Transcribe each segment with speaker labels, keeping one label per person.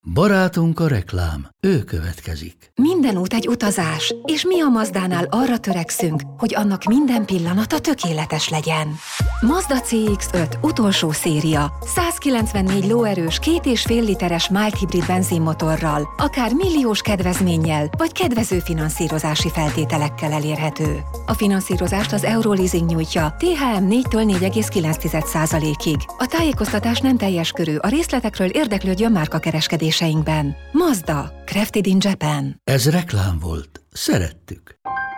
Speaker 1: Barátunk a reklám, ő következik.
Speaker 2: Minden út egy utazás, és mi a Mazdánál arra törekszünk, hogy annak minden pillanata tökéletes legyen. Mazda CX-5 utolsó széria, 194 lóerős 2,5 literes mild hibrid benzinmotorral, akár milliós kedvezménnyel, vagy kedvező finanszírozási feltételekkel elérhető. A finanszírozást az Euroleasing nyújtja, THM 4-től 4,9%-ig. A tájékoztatás nem teljes körű, a részletekről érdeklődjön márkakereskedéseinkben. Mazda, crafted in Japan.
Speaker 1: Ez reklám volt. Szerettük.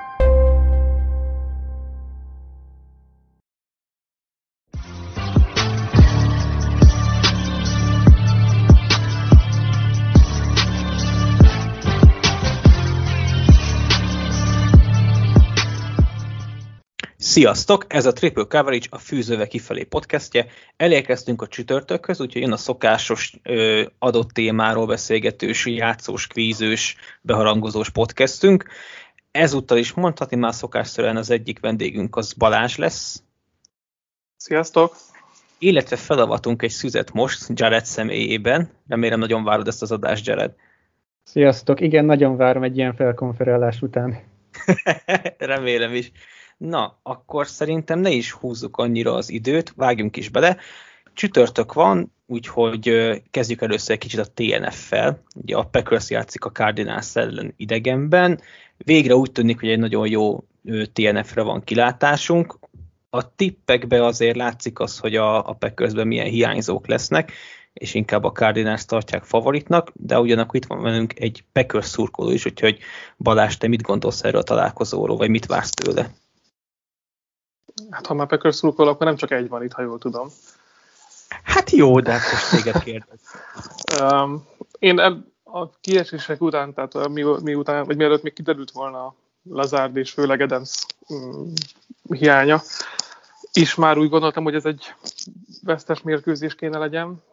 Speaker 3: Sziasztok! Ez a Triple Coverage, a Fűzővel kifelé podcastje. Elérkeztünk a csütörtökhöz, úgyhogy jön a szokásos adott témáról beszélgetős, játszós, kvízős, beharangozós podcastünk. Ezúttal is mondhatni már szokásszerűen az egyik vendégünk az Balázs lesz.
Speaker 4: Sziasztok!
Speaker 3: Illetve felavatunk egy szüzet most Jared személyében. Remélem nagyon várod ezt az adást, Jared.
Speaker 5: Sziasztok! Igen, nagyon várom egy ilyen felkonferálás után.
Speaker 3: Remélem is. Na, akkor szerintem ne is húzzuk annyira az időt, vágjunk is bele. Csütörtök van, úgyhogy kezdjük először egy kicsit a TNF-fel. Ugye a Packers játszik a Cardinals ellen idegenben. Végre úgy tűnik, hogy egy nagyon jó TNF-re van kilátásunk. A tippekben azért látszik az, hogy a Packersben milyen hiányzók lesznek, és inkább a Cardinals tartják favoritnak, de ugyanakkor itt van velünk egy Packers szurkoló is, úgyhogy Balázs, te mit gondolsz erről a találkozóról, vagy mit vársz tőle?
Speaker 4: Hát ha már Packers szurkol, akkor nem csak egy van itt, ha jól tudom.
Speaker 3: Hát jó, de hát most téged kérdez.
Speaker 4: Én a kiesések után, tehát miután, vagy mielőtt még kiderült volna Lazard és főleg Adams hiánya, és már úgy gondoltam, hogy ez egy vesztes mérkőzés kéne legyen.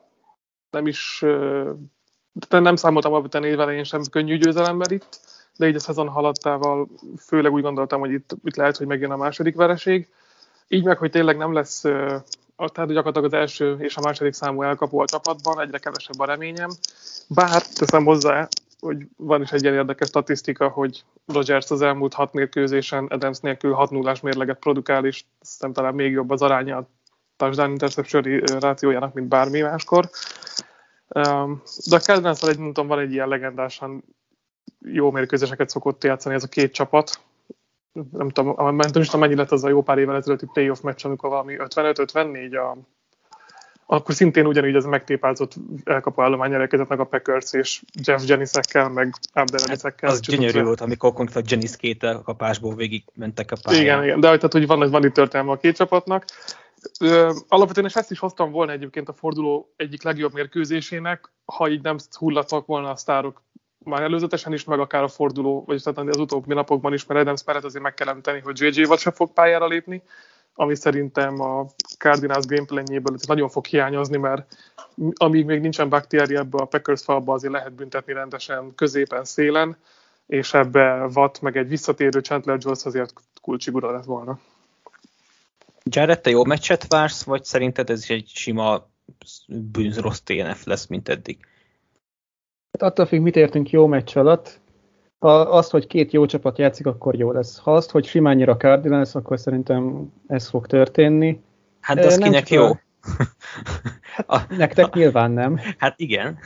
Speaker 4: Nem számoltam alapvetően évelején sem könnyű győzelemmel itt, de így a szezon haladtával főleg úgy gondoltam, hogy itt lehet, hogy megjön a második vereség. Így meg, hogy tényleg nem lesz, tehát gyakorlatilag az első és a második számú elkapó a csapatban, egyre kevesebb a reményem. Bár teszem hozzá, hogy van is egy ilyen érdekes statisztika, hogy Rodgers az elmúlt 6 mérkőzésen Adams nélkül 6-0-ás mérleget produkál, és szerintem talán még jobb az aránya a touchdown interception rációjának, mint bármi máskor. De a Cardinals-val van egy ilyen legendásan jó mérkőzéseket szokott játszani ez a két csapat. Nem tudom, mennyi lett az a jó pár évvel ezelőtti playoff meccs, amikor valami 55-54, akkor szintén ugyanígy ez megtépázott elkapó állomány érkezett meg a Packers és Jeff Jennings-ekkel, meg Abdel Ellis-ekkel.
Speaker 3: Az gyönyörű volt, amikor konkrétan Jennings két elkapásból végig mentek a pályán.
Speaker 4: Igen, de tehát, hogy van itt történelme a két csapatnak. Alapvetően és ezt is hoztam volna egyébként a forduló egyik legjobb mérkőzésének, ha így nem hullatnak volna a sztárok már előzetesen is, meg akár a forduló, vagy az utóbbi napokban is, mert Adams mellett azért meg kell említeni, hogy JJ Watt sem fog pályára lépni, ami szerintem a Cardinals gameplanjéből nagyon fog hiányozni, mert amíg még nincsen Bakhtiari ebbe a Packers falba, azért lehet büntetni rendesen középen, szélen, és ebbe Watt meg egy visszatérő Chandler Jones azért kulcsigura lett volna.
Speaker 3: Jared, te jó meccset vársz, vagy szerinted ez is egy sima bűnrossz TNF lesz, mint eddig?
Speaker 5: Hát attól függ, mit értünk jó meccs alatt. Ha azt, hogy két jó csapat játszik, akkor jó lesz. Ha azt, hogy simán nyer a Cardinals, akkor szerintem ez fog történni.
Speaker 3: Hát de az kinek jó?
Speaker 5: Hát, nektek nyilván nem.
Speaker 3: Hát igen.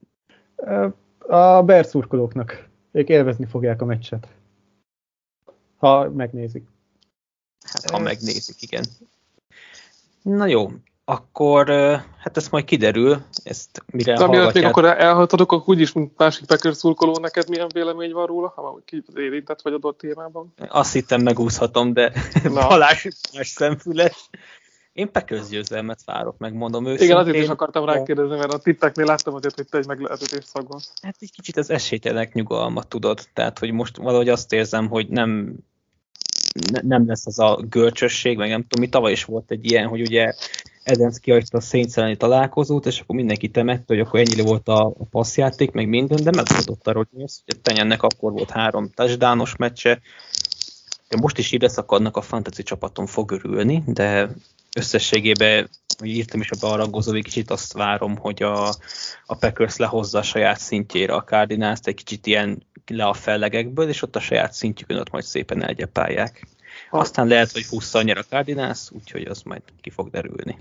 Speaker 5: A Bears szurkolóknak. Ők élvezni fogják a meccset. Ha megnézik.
Speaker 3: Hát ha megnézik, igen. Na jó. Akkor hát ez majd kiderül, ezt mire hallgatják.
Speaker 4: Még akkor elhallgatodok, akkor úgyis, mint másik Packers szurkoló, neked milyen vélemény van róla, ha érintett vagy adott témában?
Speaker 3: Azt hittem megúszhatom, de Balázs szemfüles. Én Packers győzelmet várok, megmondom őszintén.
Speaker 4: Igen, azért is akartam rákérdezni, mert a tippeknél láttam azért, hogy te egy meglehetetés szagban.
Speaker 3: Hát egy kicsit az esélytelenek nyugalmat tudod, tehát hogy most valahogy azt érzem, hogy nem lesz az a görcsösség, meg nem tudom, mi tavaly is volt egy ilyen, hogy ugye Adams kihagyta a Saints elleni találkozót, és akkor mindenki temette, hogy akkor ennyire volt a passzjáték, meg minden, de megadott a Rodgers, hogy Tenyennek akkor volt 3 touchdownos meccse. De most is ide szakadnak, a fantasy csapaton fog örülni, de összességében írtam is a bearangozó, egy kicsit azt várom, hogy a Packers lehozza a saját szintjére a Cardinals-t, egy kicsit ilyen le a fellegekből, és ott a saját szintjükön ott majd szépen elgyepálják. Aztán lehet, hogy 20-szal nyer a Cardinals, úgyhogy az majd ki fog derülni.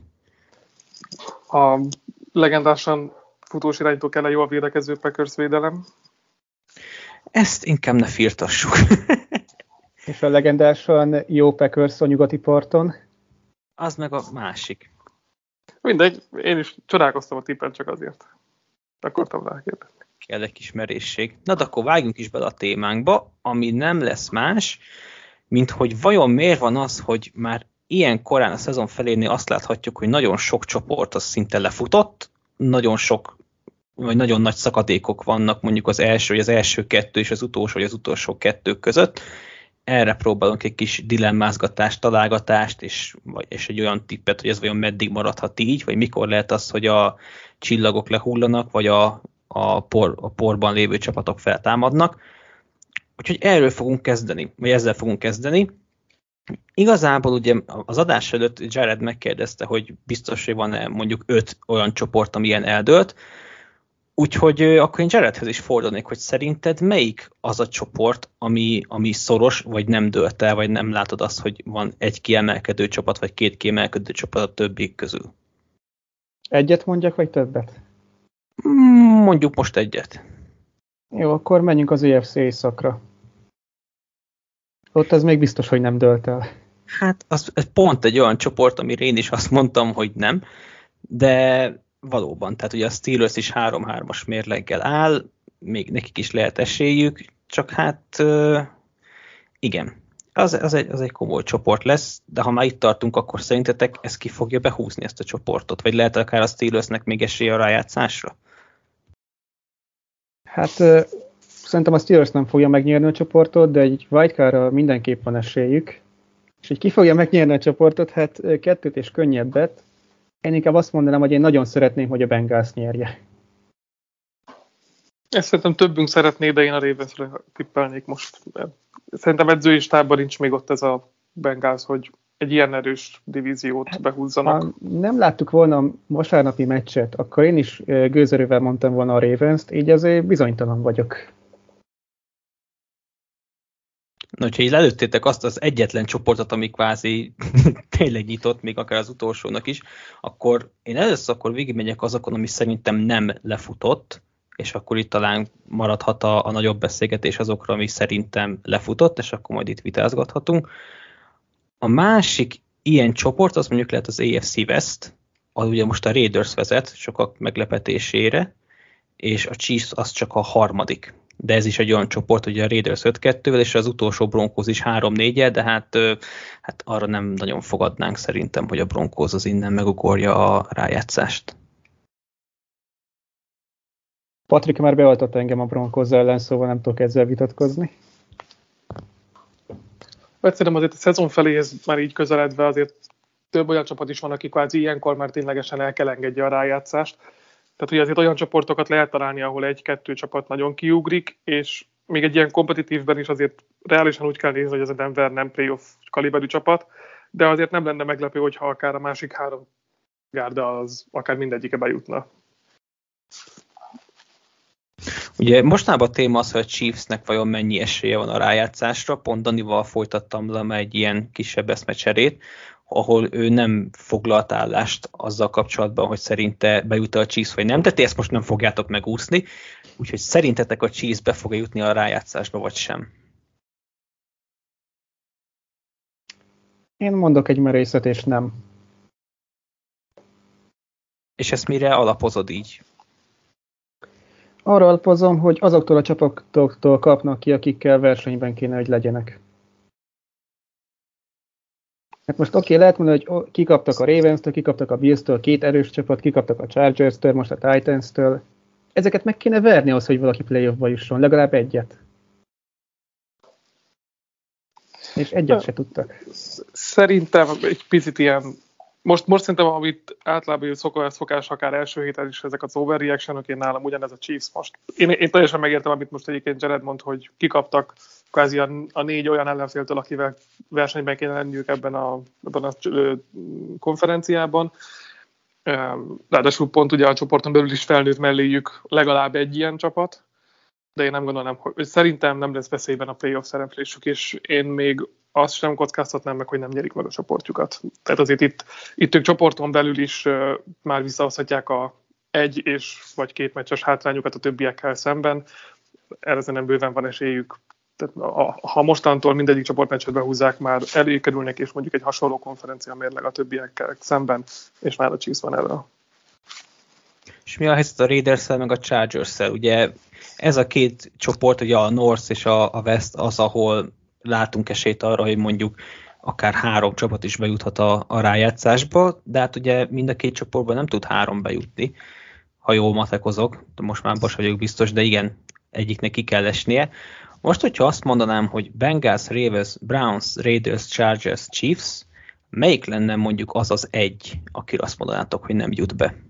Speaker 4: A legendásan futós irányító kell jól védekező Packers védelem?
Speaker 3: Ezt inkább ne firtassuk.
Speaker 5: És a legendásan jó Packers a nyugati parton?
Speaker 3: Az meg a másik.
Speaker 4: Mindegy, én is csodálkoztam a tippen csak azért. Akartam rákérdezni.
Speaker 3: Kell egy kis merészség. Na, de akkor vágjunk is bele a témánkba, ami nem lesz más, mint hogy vajon miért van az, hogy már ilyen korán a szezon felénél azt láthatjuk, hogy nagyon sok csoport az szinte lefutott, nagyon sok, vagy nagyon nagy szakadékok vannak mondjuk az első kettő és az utolsó kettő között. Erre próbálunk egy kis dilemmázgatást, találgatást, és egy olyan tippet, hogy ez vajon meddig maradhat így, vagy mikor lehet az, hogy a csillagok lehullanak, vagy a porban lévő csapatok feltámadnak. Úgyhogy ezzel fogunk kezdeni. Igazából ugye az adás előtt Jared megkérdezte, hogy biztos, hogy van-e mondjuk 5 olyan csoport, ami ilyen eldőlt. Úgyhogy akkor én Jaredhez is fordulnék, hogy szerinted melyik az a csoport, ami szoros, vagy nem dőlt el, vagy nem látod azt, hogy van egy kiemelkedő csapat, vagy 2 kiemelkedő csapat a többi közül?
Speaker 5: Egyet mondjak, vagy többet?
Speaker 3: Mondjuk most egyet.
Speaker 5: Jó, akkor menjünk az EFC északra. Ott az még biztos, hogy nem dőlt el.
Speaker 3: Hát ez pont egy olyan csoport, amire én is azt mondtam, hogy nem, de valóban, tehát ugye a Steelers is 3-3-as mérleggel áll, még nekik is lehet esélyük, csak hát igen, az egy komoly csoport lesz, de ha már itt tartunk, akkor szerintetek ez ki fogja behúzni ezt a csoportot? Vagy lehet akár a Steelersnek még esélye a rájátszásra?
Speaker 5: Hát szerintem a Steelers nem fogja megnyerni a csoportot, de egy wildcardra mindenképp van esélyük. És hogy ki fogja megnyerni a csoportot, hát 2 és könnyebbet. Én inkább azt mondanám, hogy én nagyon szeretném, hogy a Bengals nyerje.
Speaker 4: Ezt szerintem többünk szeretné, de én a Ravensre tippelnék most. Szerintem edzői stábban nincs még ott ez a Bengals, hogy egy ilyen erős divíziót behúzzanak.
Speaker 5: Ha nem láttuk volna a vasárnapi meccset, akkor én is gőzerővel mondtam volna a Ravens-t, így azért bizonytalan vagyok.
Speaker 3: Na, hogyha így lelőttétek azt az egyetlen csoportot, ami kvázi tényleg nyitott, még akár az utolsónak is, akkor én először végigmegyek azokon, ami szerintem nem lefutott, és akkor itt talán maradhat a nagyobb beszélgetés azokra, ami szerintem lefutott, és akkor majd itt vitázgathatunk. A másik ilyen csoport, az mondjuk lehet az AFC West, az ugye most a Raiders vezet, sokak meglepetésére, és a Chiefs az csak a harmadik. De ez is egy olyan csoport, hogy a Raiders 5-2-vel, és az utolsó Broncos is 3-4-el, de hát arra nem nagyon fogadnánk szerintem, hogy a Broncos az innen megugorja a rájátszást.
Speaker 5: Patrik már beoltott engem a Broncos ellen, szóval nem tudok ezzel vitatkozni.
Speaker 4: Szerintem azért a szezon feléhez már így közeledve azért több olyan csapat is van, aki kvázi ilyenkor már ténylegesen el kell engedje a rájátszást. Tehát ugye azért olyan csoportokat lehet találni, ahol 1-2 csapat nagyon kiugrik, és még egy ilyen kompetitívben is azért reálisan úgy kell nézni, hogy ez a Denver nem playoff kaliberű csapat, de azért nem lenne meglepő, hogyha akár a másik 3 gárda az akár mindegyike bejutna.
Speaker 3: Ugye mostanában a téma az, hogy a Chiefsnek vajon mennyi esélye van a rájátszásra. Pont Danival folytattam le egy ilyen kisebb eszmecserét, ahol ő nem foglalt állást azzal kapcsolatban, hogy szerinte bejut a Chiefs, vagy nem, de ti ezt most nem fogjátok megúszni, úgyhogy szerintetek a Chiefs be fog jutni a rájátszásba, vagy sem?
Speaker 5: Én mondok egy merészet, és nem.
Speaker 3: És ezt mire alapozod így?
Speaker 5: Arra alapozom, hogy azoktól a csapatoktól kapnak ki, akikkel versenyben kéne, hogy legyenek. Hát most lehet mondani, hogy kikaptak a Ravens-től, kikaptak a Bills-től, 2 erős csapat, kikaptak a Chargers-től, most a Titans-től. Ezeket meg kéne verni ahhoz, hogy valaki playoffba jusson, legalább egyet. És egyet se tudtak.
Speaker 4: Szerintem egy picit ilyen, most szerintem, amit általában szokás akár első héten is ezek az overreactionok, én nálam ugyanez a Chiefs most. Én teljesen megértem, amit most egyébként Jared mond, hogy kikaptak kvázi a 4 olyan ellenféltől, akivel versenyben kéne lenniük ebben a konferenciában. Ráadásul pont ugye a csoporton belül is felnőtt melléjük legalább egy ilyen csapat, de én nem gondolom, hogy szerintem nem lesz veszélyben a playoff szereplésük, és én még azt sem kockáztatnám meg, hogy nem nyerik meg a csoportjukat. Tehát azért itt ők csoporton belül is már visszahozhatják a egy és vagy két meccses hátrányukat a többiekkel szemben. Erre nem bőven van esélyük. Tehát, ha mostantól mindegyik csoportmeccset behúzzák, már előkerülnek, és mondjuk egy hasonló konferencia mérleg a többiekkel szemben, és már a Chiefs van erről.
Speaker 3: És mi a helyzet a Raiders-szel meg a Chargers-szel? Ugye ez a két csoport, ugye a North és a West az, ahol látunk esélyt arra, hogy mondjuk akár 3 csapat is bejuthat a rájátszásba, de hát ugye mind a két csoportban nem tud 3 bejutni, ha jól matekozok, most már most vagyok biztos, de igen, egyiknek ki kell esnie. Most, hogyha azt mondanám, hogy Bengals, Ravens, Browns, Raiders, Chargers, Chiefs, melyik lenne mondjuk az egy, akire azt mondanátok, hogy nem jut be?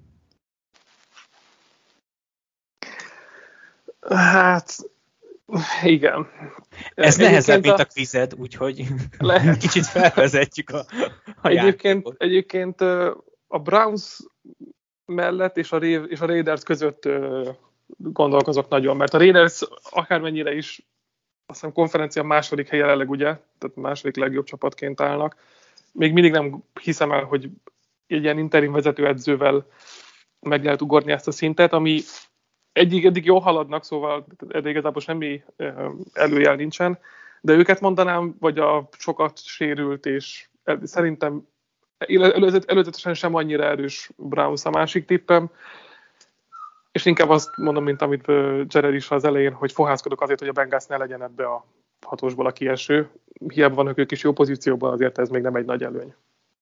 Speaker 4: Hát, igen.
Speaker 3: Ez nehezebb, mint a quized, úgyhogy
Speaker 4: lehet.
Speaker 3: Kicsit felvezetjük a
Speaker 4: Egyébként a Browns mellett és a Raiders között gondolkozok nagyon, mert a Raiders akármennyire is azt hiszem konferencia második helye jelenleg, ugye, tehát második legjobb csapatként állnak. Még mindig nem hiszem el, hogy egy ilyen interim vezetőedzővel meg lehet ugorni ezt a szintet, ami eddig jól haladnak, szóval eddig igazából semmi előjel nincsen, de őket mondanám, vagy a sokat sérült, és szerintem előzetesen sem annyira erős Browns a másik tippem, és inkább azt mondom, mint amit Jared is az elején, hogy fohászkodok azért, hogy a Bengals ne legyen ebbe a 6-osból a kieső. Hiába vannak ők is jó pozícióban, azért ez még nem egy nagy előny.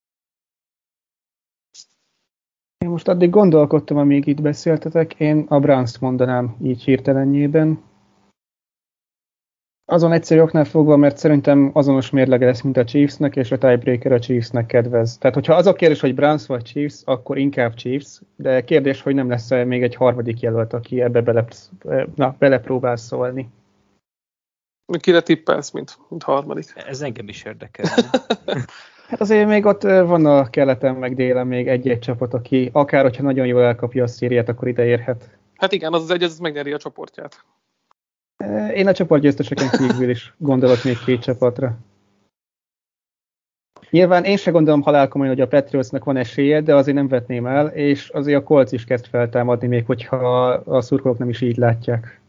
Speaker 5: Én most addig gondolkodtam, amíg itt beszéltetek, én a Browns-t mondanám így hirtelenjében. Azon egyszerű oknál fogva, mert szerintem azonos mérlege lesz, mint a Chiefsnek, és a tiebreaker a Chiefsnek kedvez. Tehát, hogyha az a kérdés, hogy Browns vagy Chiefs, akkor inkább Chiefs, de kérdés, hogy nem lesz még egy harmadik jelölt, aki ebbe belepróbál szólni.
Speaker 4: Kire tippelsz, mint harmadik?
Speaker 3: Ez engem is érdekel.
Speaker 5: Hát azért még ott van a keleten, meg délen még egy-egy csapat, aki akár, hogyha nagyon jól elkapja a szériát, akkor ide érhet.
Speaker 4: Hát igen, az egy, ez megnyeri a csoportját.
Speaker 5: Én a csoportgyőzteseken kívül is gondolok még 2 csapatra. Nyilván én se gondolom halálkomolyan, hogy a Patriotsnak van esélye, de azért nem vetném el, és azért a Colts is kezd feltámadni, még hogyha a szurkolók nem is így látják.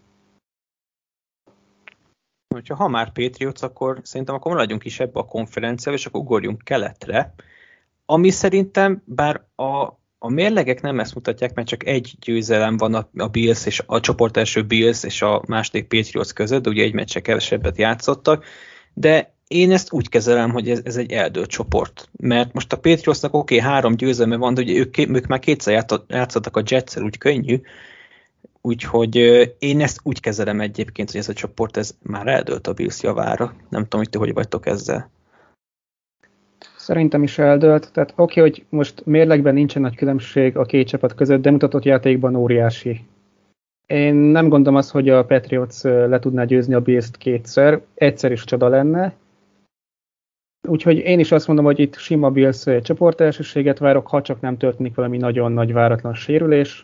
Speaker 3: Ha már Patriots, akkor szerintem akkor maradjunk is ebbe a konferenciába, és akkor ugorjunk keletre, ami szerintem, bár a mérlegek nem ezt mutatják, mert csak egy győzelem van a Bills és a csoport első Bills és a második Patriots között, de ugye egy meccse kevesebbet játszottak, de én ezt úgy kezelem, hogy ez egy eldőlt csoport, mert most a Patriotsnak oké, 3 győzelme van, de ugye ők már 2-szer játszottak a Jetszel, úgy könnyű, úgyhogy én ezt úgy kezelem egyébként, hogy ez a csoport ez már eldőlt a Bills javára. Nem tudom, hogy ti hogy vagytok ezzel.
Speaker 5: Szerintem is eldőlt. Tehát oké, hogy most mérlegben nincsen nagy különbség a 2 csapat között, de mutatott játékban óriási. Én nem gondolom azt, hogy a Patriots le tudná győzni a Bills-t 2-szer. Egyszer is csoda lenne. Úgyhogy én is azt mondom, hogy itt sima Bills csoportelsőséget várok, ha csak nem történik valami nagyon nagy váratlan sérülés.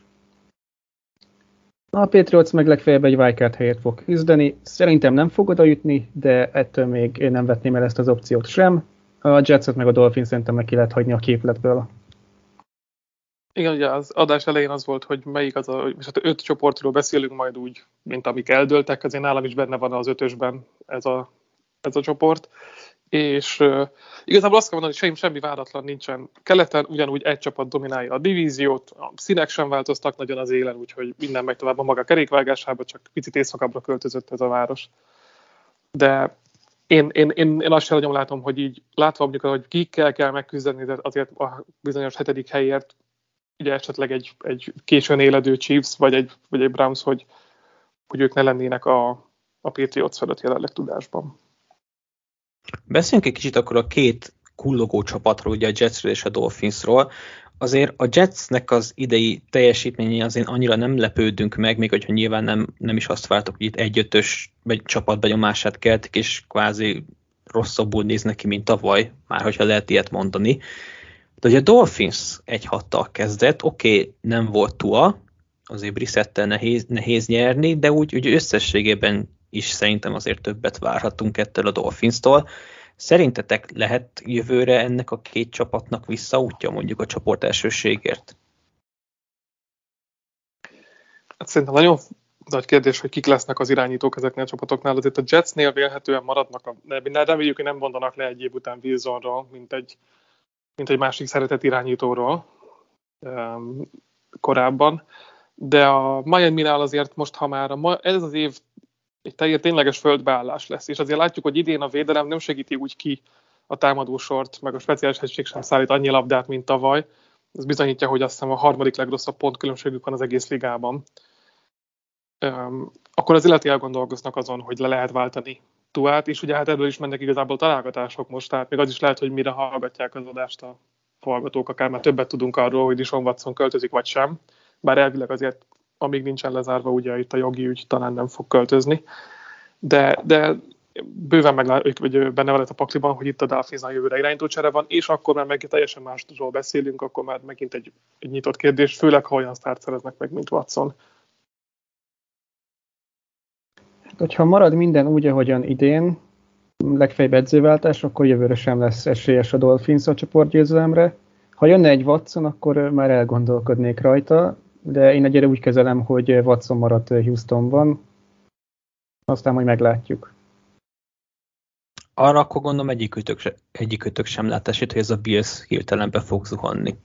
Speaker 5: A Patriots meg legfeljebb egy wildcard helyet fog küzdeni. Szerintem nem fog oda jutni, de ettől még én nem vetném el ezt az opciót sem. A Jetset meg a Dolphins szerintem meg ki lehet hagyni a képletből.
Speaker 4: Igen, ugye az adás elején az volt, hogy melyik az és hát 5 csoportról beszélünk majd úgy, mint amik eldőltek, azért nálam is benne van az 5-ösben ez a csoport. És igazából azt kell mondani, hogy semmi váratlan nincsen. Keleten ugyanúgy egy csapat dominálja a divíziót, a színek sem változtak nagyon az élen, úgyhogy minden megy tovább a maga kerékvágásába, csak picit északabbra költözött ez a város. De én azt sem nagyon látom, hogy így látva mondjuk, hogy kikkel kell megküzdeni, de azért a bizonyos 7. helyért ugye esetleg egy későn éledő Chiefs, vagy egy Browns, hogy ők ne lennének a Patriots felett jelenleg tudásban.
Speaker 3: Beszéljünk egy kicsit akkor a 2 kullogó csapatról, ugye a Jetsről és a Dolphinsról. Azért a Jetsnek az idei teljesítményei azért annyira nem lepődünk meg, még hogyha nyilván nem is azt vártok, hogy itt 1-5-ös csapatbenyomását keltik, és kvázi rosszabbul néz neki, mint tavaly, már hogyha lehet ilyet mondani. De ugye a Dolphins 1-6-tal kezdett, oké, nem volt Tua, azért Brissettel nehéz nyerni, de úgy összességében is szerintem azért többet várhatunk ettől a Dolphins-tól. Szerintetek lehet jövőre ennek a két csapatnak visszaútja mondjuk a csoport elsőségért?
Speaker 4: Hát szerintem nagyon nagy kérdés, hogy kik lesznek az irányítók ezeknél a csapatoknál. Azért a Jetsnél vélhetően maradnak, reméljük, hogy nem mondanak le egy év után Wilsonról, mint egy másik szeretett irányítóról korábban. De a Miami-nál azért most, ha már ez az év egy tényleges földbeállás lesz, és azért látjuk, hogy idén a védelem nem segíti úgy ki a támadósort, meg a speciális egység sem szállít annyi labdát, mint tavaly. Ez bizonyítja, hogy azt hiszem a harmadik legrosszabb pontkülönbségük van az egész ligában. Akkor az illeti elgondolkoznak azon, hogy le lehet váltani Tuát, és ugye hát ebből is mennek igazából találgatások most, tehát még az is lehet, hogy mire hallgatják az adást a hallgatók, akár már többet tudunk arról, hogy Deshaun Watson költözik vagy sem, bár elvileg azért, amíg nincsen lezárva, ugye itt a jogi ügy talán nem fog költözni, de bőven vagy benne van a pakliban, hogy itt a Dolphinsnál jövőre irányítócsere van, és akkor már meg teljesen másról beszélünk, akkor már megint egy nyitott kérdés, főleg ha olyan sztárt szereznek meg, mint Watson.
Speaker 5: Hogyha marad minden úgy, ahogyan idén, legfeljebb edzőváltás, akkor jövőre sem lesz esélyes a Dolphins a csoportgyőzelemre. Ha jönne egy Watson, akkor már elgondolkodnék rajta, de én egyre úgy kezelem, hogy Watson maradt Houstonban, aztán majd meglátjuk.
Speaker 3: Arra akkor gondolom egyikőtök sem lát esélyt, hogy ez a Bills hirtelen be fog zuhanni.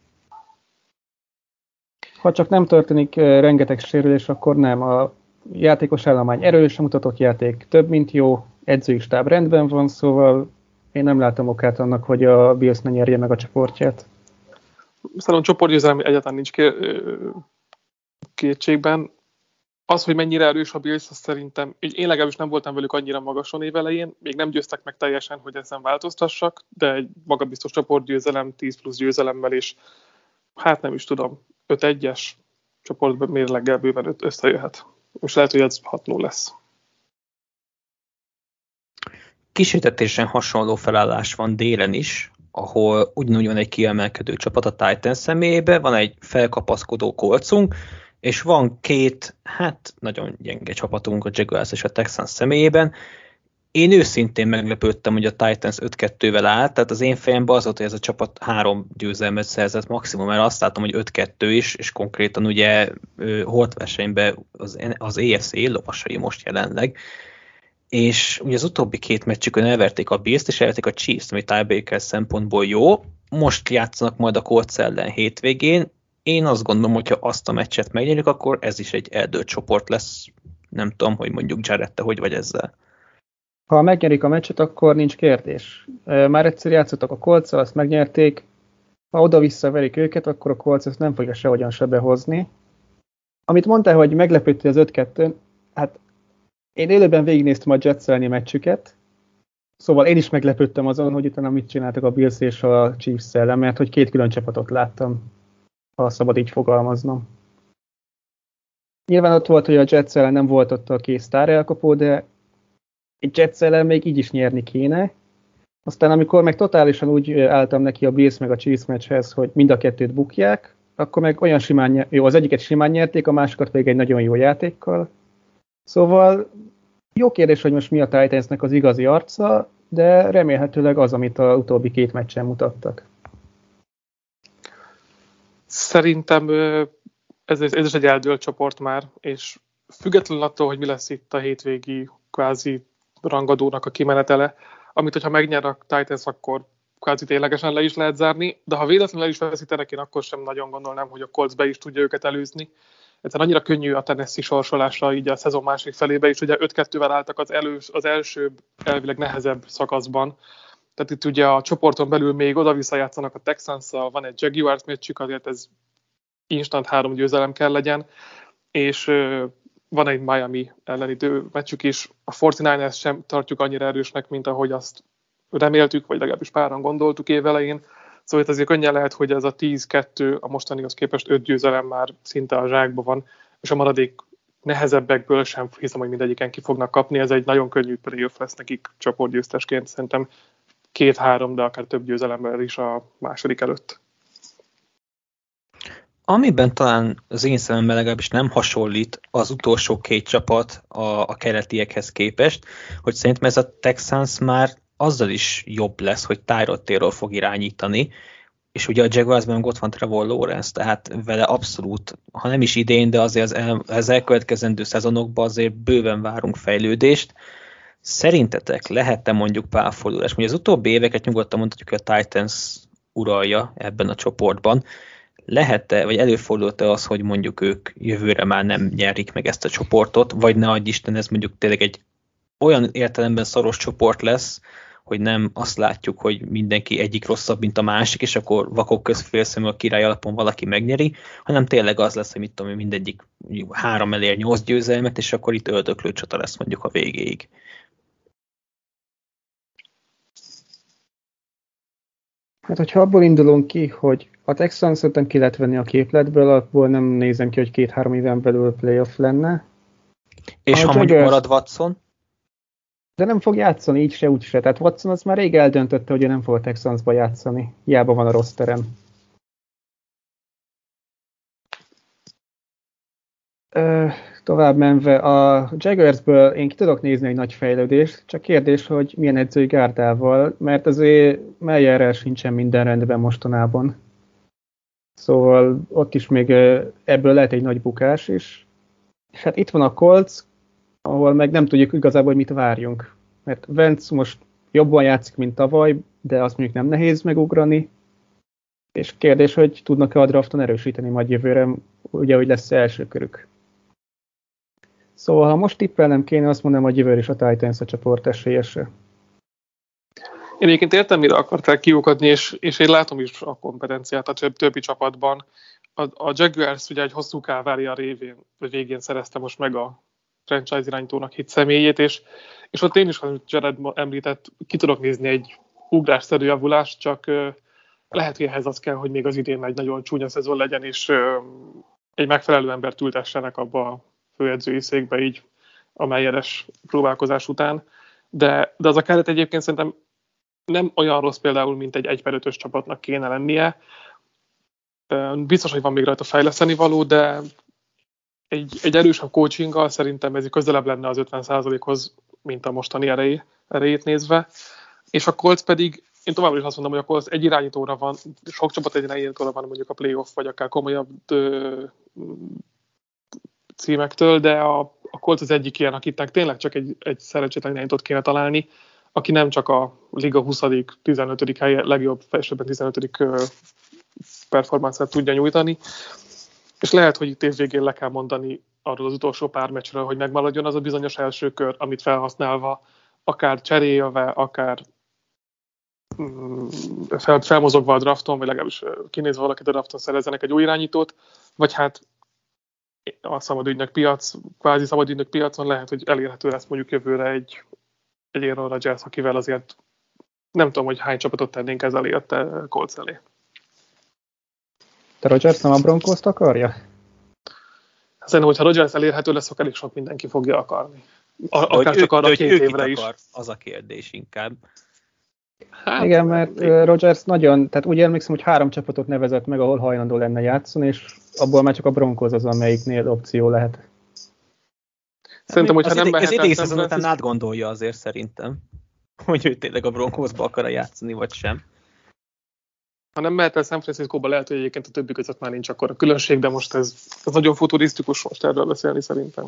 Speaker 5: Ha csak nem történik rengeteg sérülés, akkor nem. A játékos állomány erősen mutatott játék, több mint jó, edzői stáb rendben van, szóval én nem látom okát annak, hogy a Bills ne nyerje meg a csoportját.
Speaker 4: Szerintem csoportgyőzelem egyáltalán nincs kétségben. Az, hogy mennyire erős a Bills, azt szerintem, én legalábbis nem voltam velük annyira magason évelején, még nem győztek meg teljesen, hogy ezen változtassak, de egy magabiztos csoportgyőzelem, 10 plusz győzelemmel is, hát nem is tudom, 5-1-es csoportban mérleggel bőven összejöhet. Most lehet, hogy ez 6-0 lesz.
Speaker 3: Kísértetésen hasonló felállás van délen is, ahol ugyanúgy van egy kiemelkedő csapat a Titans személyében, van egy felkapaszkodó Coltsunk, és van két, hát nagyon gyenge csapatunk, a Jaguars és a Texans személyében. Én őszintén meglepődtem, hogy a Titans 5-2-vel állt, tehát az én fejemben az volt, hogy ez a csapat 3 győzelmet szerzett maximum, mert azt láttam, hogy 5-2 is, és konkrétan ugye holtversenyben az AFC éllovasai most jelenleg, és ugye az utóbbi 2 meccsükön elverték a Bills-t, és elverték a Chiefs-t, ami tiebreaker szempontból jó. Most játszanak majd a Colts ellen hétvégén. Én azt gondolom, hogyha azt a meccset megnyerjük, akkor ez is egy eldőlt csoport lesz. Nem tudom, hogy mondjuk Jared, te hogy vagy ezzel?
Speaker 5: Ha megnyerik a meccset, akkor nincs kérdés. Már egyszer játszottak a Colts-szal, azt megnyerték. Ha oda-vissza verik őket, akkor a Colts ezt nem fogja sehogyan se behozni. Amit mondtál, hogy meglepődtél az 5-2-n, hát én élőben végignéztem a Jets elleni meccsüket, szóval én is meglepődtem azon, hogy utána mit csináltak a Bills és a Chiefs ellen, mert hogy 2 külön csapatot láttam, ha szabad így fogalmaznom. Nyilván ott volt, hogy a Jets ellen nem volt ott a 2 sztárelkapó, de egy Jets ellen még így is nyerni kéne. Aztán amikor meg totálisan úgy álltam neki a Bills meg a Chiefs meccshez, hogy mind a 2-t bukják, akkor meg olyan simán, az egyiket simán nyerték, a másikat pedig egy nagyon jó játékkal. Szóval jó kérdés, hogy most mi a Titansnek az igazi arca, de remélhetőleg az, amit az utóbbi 2 meccsen mutattak.
Speaker 4: Szerintem ez is egy eldőlt csoport már, és függetlenül attól, hogy mi lesz itt a hétvégi kvázi rangadónak a kimenetele, amit hogyha megnyer a Titans, akkor kvázi ténylegesen le is lehet zárni, de ha véletlenül el is veszítenek, én akkor sem nagyon gondolnám, hogy a Colts be is tudja őket előzni. Egyszerűen annyira könnyű a Tennessee sorsolása így a szezon másik felébe is, ugye 5-2-vel álltak az első elvileg nehezebb szakaszban. Tehát itt ugye a csoporton belül még oda-vissza játszanak a Texans-szal, van egy Jaguars meccsük, azért ez instant 3 győzelem kell legyen, és van egy Miami elleni meccsük is. A 49ers sem tartjuk annyira erősnek, mint ahogy azt reméltük, vagy legalábbis páran gondoltuk évelején. Szóval itt azért könnyen lehet, hogy ez a 10-2 a mostanihoz képest 5 győzelem már szinte a zsákban van, és a maradék nehezebbekből sem hiszem, hogy mindegyiken ki fognak kapni. Ez egy nagyon könnyű playoff lesz nekik csoportgyőztesként. Szerintem 2-3, de akár több győzelemmel is a második előtt.
Speaker 3: Amiben talán az én szememben legalábbis nem hasonlít az utolsó két csapat a keletiekhez képest, hogy szerintem ez a Texans már azzal is jobb lesz, hogy Tyrod Taylor fog irányítani, és ugye a Jaguarsban meg ott van Trevor Lawrence, tehát vele abszolút, ha nem is idén, de azért az elkövetkezendő szezonokban azért bőven várunk fejlődést. Szerintetek lehet-e mondjuk pálfordulás? Ugye az utóbbi éveket nyugodtan mondhatjuk, hogy a Titans uralja ebben a csoportban. Lehet-e, vagy előfordult-e az, hogy mondjuk ők jövőre már nem nyerik meg ezt a csoportot, vagy ne adj Isten, ez mondjuk tényleg egy olyan értelemben szoros csoport lesz, hogy nem azt látjuk, hogy mindenki egyik rosszabb, mint a másik, és akkor vakok közt félszemű a király alapon valaki megnyeri, hanem tényleg az lesz, hogy mit tudom, mindegyik 3 elér 8 győzelmet, és akkor itt öldöklő csata lesz mondjuk a végéig.
Speaker 5: Hát, hogyha abból indulunk ki, hogy a Texans szerintem ki lehet venni a képletből, abból nem nézem ki, hogy 2-3 éven belül playoff lenne.
Speaker 3: És ha mondjuk marad Watson?
Speaker 5: De nem fog játszani, így se, úgy se. Tehát Watson az már rég eldöntötte, hogy ő nem fog a Texansba játszani. Hiába van a rosterem. Tovább menve, a Jaguarsből én ki tudok nézni egy nagy fejlődést, csak kérdés, hogy milyen edzői gárdával, mert azért Meyerrel sincsen minden rendben mostanában. Szóval ott is még ebből lehet egy nagy bukás is. És hát itt van a Colts, ahol meg nem tudjuk igazából, hogy mit várjunk. Mert Wentz most jobban játszik, mint tavaly, de azt mondjuk nem nehéz megugrani. És kérdés, hogy tudnak-e a drafton erősíteni majd jövőre, ugye, hogy lesz első körük. Szóval, ha most tippelnem kéne, azt mondanám, hogy jövőre is a Titans a csoport esélyese.
Speaker 4: Én egyébként értem, mire akarták kiukadni, és én látom is a kompetenciát a többi csapatban. A Jaguars ugye egy hosszú kávária végén szerezte most meg a franchise irányítónak hit személyét, és ott én is, amit Jared említett, ki tudok nézni egy ugrásszerű javulást, csak lehet, hogy ehhez az kell, hogy még az idén egy nagyon csúnya szezon legyen, és egy megfelelő embert ültessenek abba a főedzői székbe így a Meyeres próbálkozás után. De az a keret egyébként szerintem nem olyan rossz például, mint egy 1/5-ös csapatnak kéne lennie. Biztos, hogy van még rajta fejleszteni való, de egy erősebb coachinggal szerintem ez közelebb lenne az 50%-hoz, mint a mostani erejét nézve. És a Colts pedig, én továbbra is azt mondom, hogy a Colts egy irányítóra van, sok csapat egy irányítóra van mondjuk a playoff, vagy akár komolyabb címektől, de a Colts az egyik ilyen, akitnek tényleg csak egy szerencsétlen irányítót kéne találni, aki nem csak a liga 20., 15. helye, legjobb, felsőbben 15. performance-et tudja nyújtani, és lehet, hogy itt évvégén le kell mondani arról az utolsó pár meccsről, hogy megmaradjon az a bizonyos első kör, amit felhasználva, akár cserélve, akár felmozogva a drafton, vagy legalábbis kinézve valakit a drafton szerezzenek egy új irányítót, vagy hát a szabadügynök piac, kvázi szabadügynök piacon lehet, hogy elérhető lesz mondjuk jövőre egy Aaron Rodgers, akivel azért nem tudom, hogy hány csapatot tennénk ez elé, a Colts elé.
Speaker 5: Te Rodgers nem a Broncos-t akarja?
Speaker 4: Szerintem, hogyha Rodgers elérhető lesz, akkor elég sok mindenki fogja akarni. Akár csak arra 2 évre is.
Speaker 3: Az a kérdés inkább.
Speaker 5: Hát, igen, mert Rodgers nagyon, tehát úgy emlékszem, hogy 3 csapatot nevezett meg, ahol hajlandó lenne játszani, és abból már csak a Broncos az, amelyiknél opció lehet.
Speaker 4: Szerintem, hogyha nem
Speaker 3: ez idei szezon után átgondolja azért szerintem, hogy ő tényleg a Broncosba akar játszani, vagy sem.
Speaker 4: Ha nem mehet el San Franciscóba, lehet, hogy egyébként a többi között már nincs akkor a különbség, de most ez nagyon futurisztikus most erről beszélni szerintem.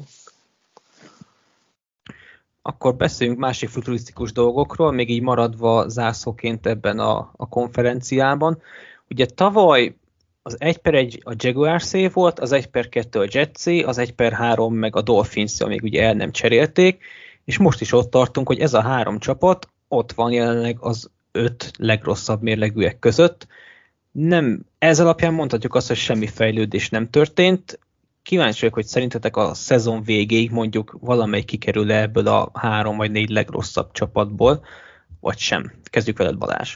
Speaker 3: Akkor beszéljünk másik futurisztikus dolgokról, még így maradva zászlóként ebben a konferenciában. Ugye tavaly az 1/1 a Jaguars-é volt, az 1/2 a Jets-é, az 1/3 meg a Dolphins-é, amíg ugye el nem cserélték, és most is ott tartunk, hogy ez a 3 csapat ott van jelenleg az 5 legrosszabb mérlegűek között. Nem, ez alapján mondhatjuk azt, hogy semmi fejlődés nem történt. Kíváncsi vagyok, hogy szerintetek a szezon végéig mondjuk valamelyik kikerül ebből a 3 vagy 4 legrosszabb csapatból, vagy sem. Kezdjük veled, Balázs.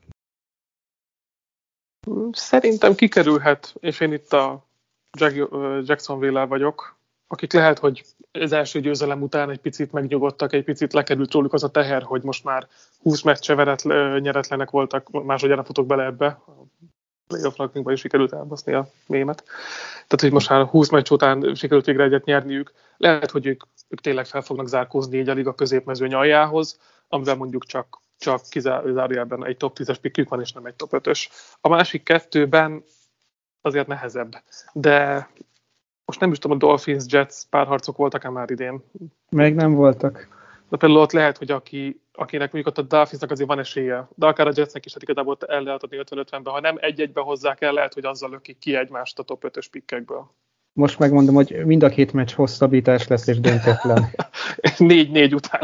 Speaker 4: Szerintem kikerülhet, és én itt a Jacksonville-el vagyok, akik lehet, hogy az első győzelem után egy picit megnyugodtak, egy picit lekerült róluk az a teher, hogy most már 20 meccse nyeretlenek voltak, másodjára futok bele ebbe, playoff rankingban is sikerült elbaszni a mémet. Tehát, hogy most már 20 meccs után sikerült végre egyet nyerniük. Lehet, hogy ők tényleg fel fognak zárkózni így a liga középmezőny aljához, amivel mondjuk csak kizárójelben egy top 10-es pikkük van, és nem egy top 5-ös. A másik kettőben azért nehezebb. De most nem is tudom, a Dolphins-Jets párharcok voltak-e már idén?
Speaker 5: Meg nem voltak.
Speaker 4: De például ott lehet, hogy akinek mondjuk ott a Dolphinsnak azért van esélye, de akár a Jetsnek is, hát igazából el lehet adni 50-50-ben, ha nem egy-egybe hozzák el, lehet, hogy azzal lökik ki egymást a top 5-ös pikkekből.
Speaker 5: Most megmondom, hogy mind a két meccs hosszabbítás lesz és döntetlen.
Speaker 4: 4-4 után.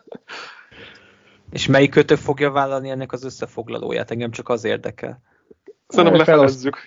Speaker 3: És melyik kötő fogja vállalni ennek az összefoglalóját? Engem csak az érdekel.
Speaker 4: Szerintem lefelezzük.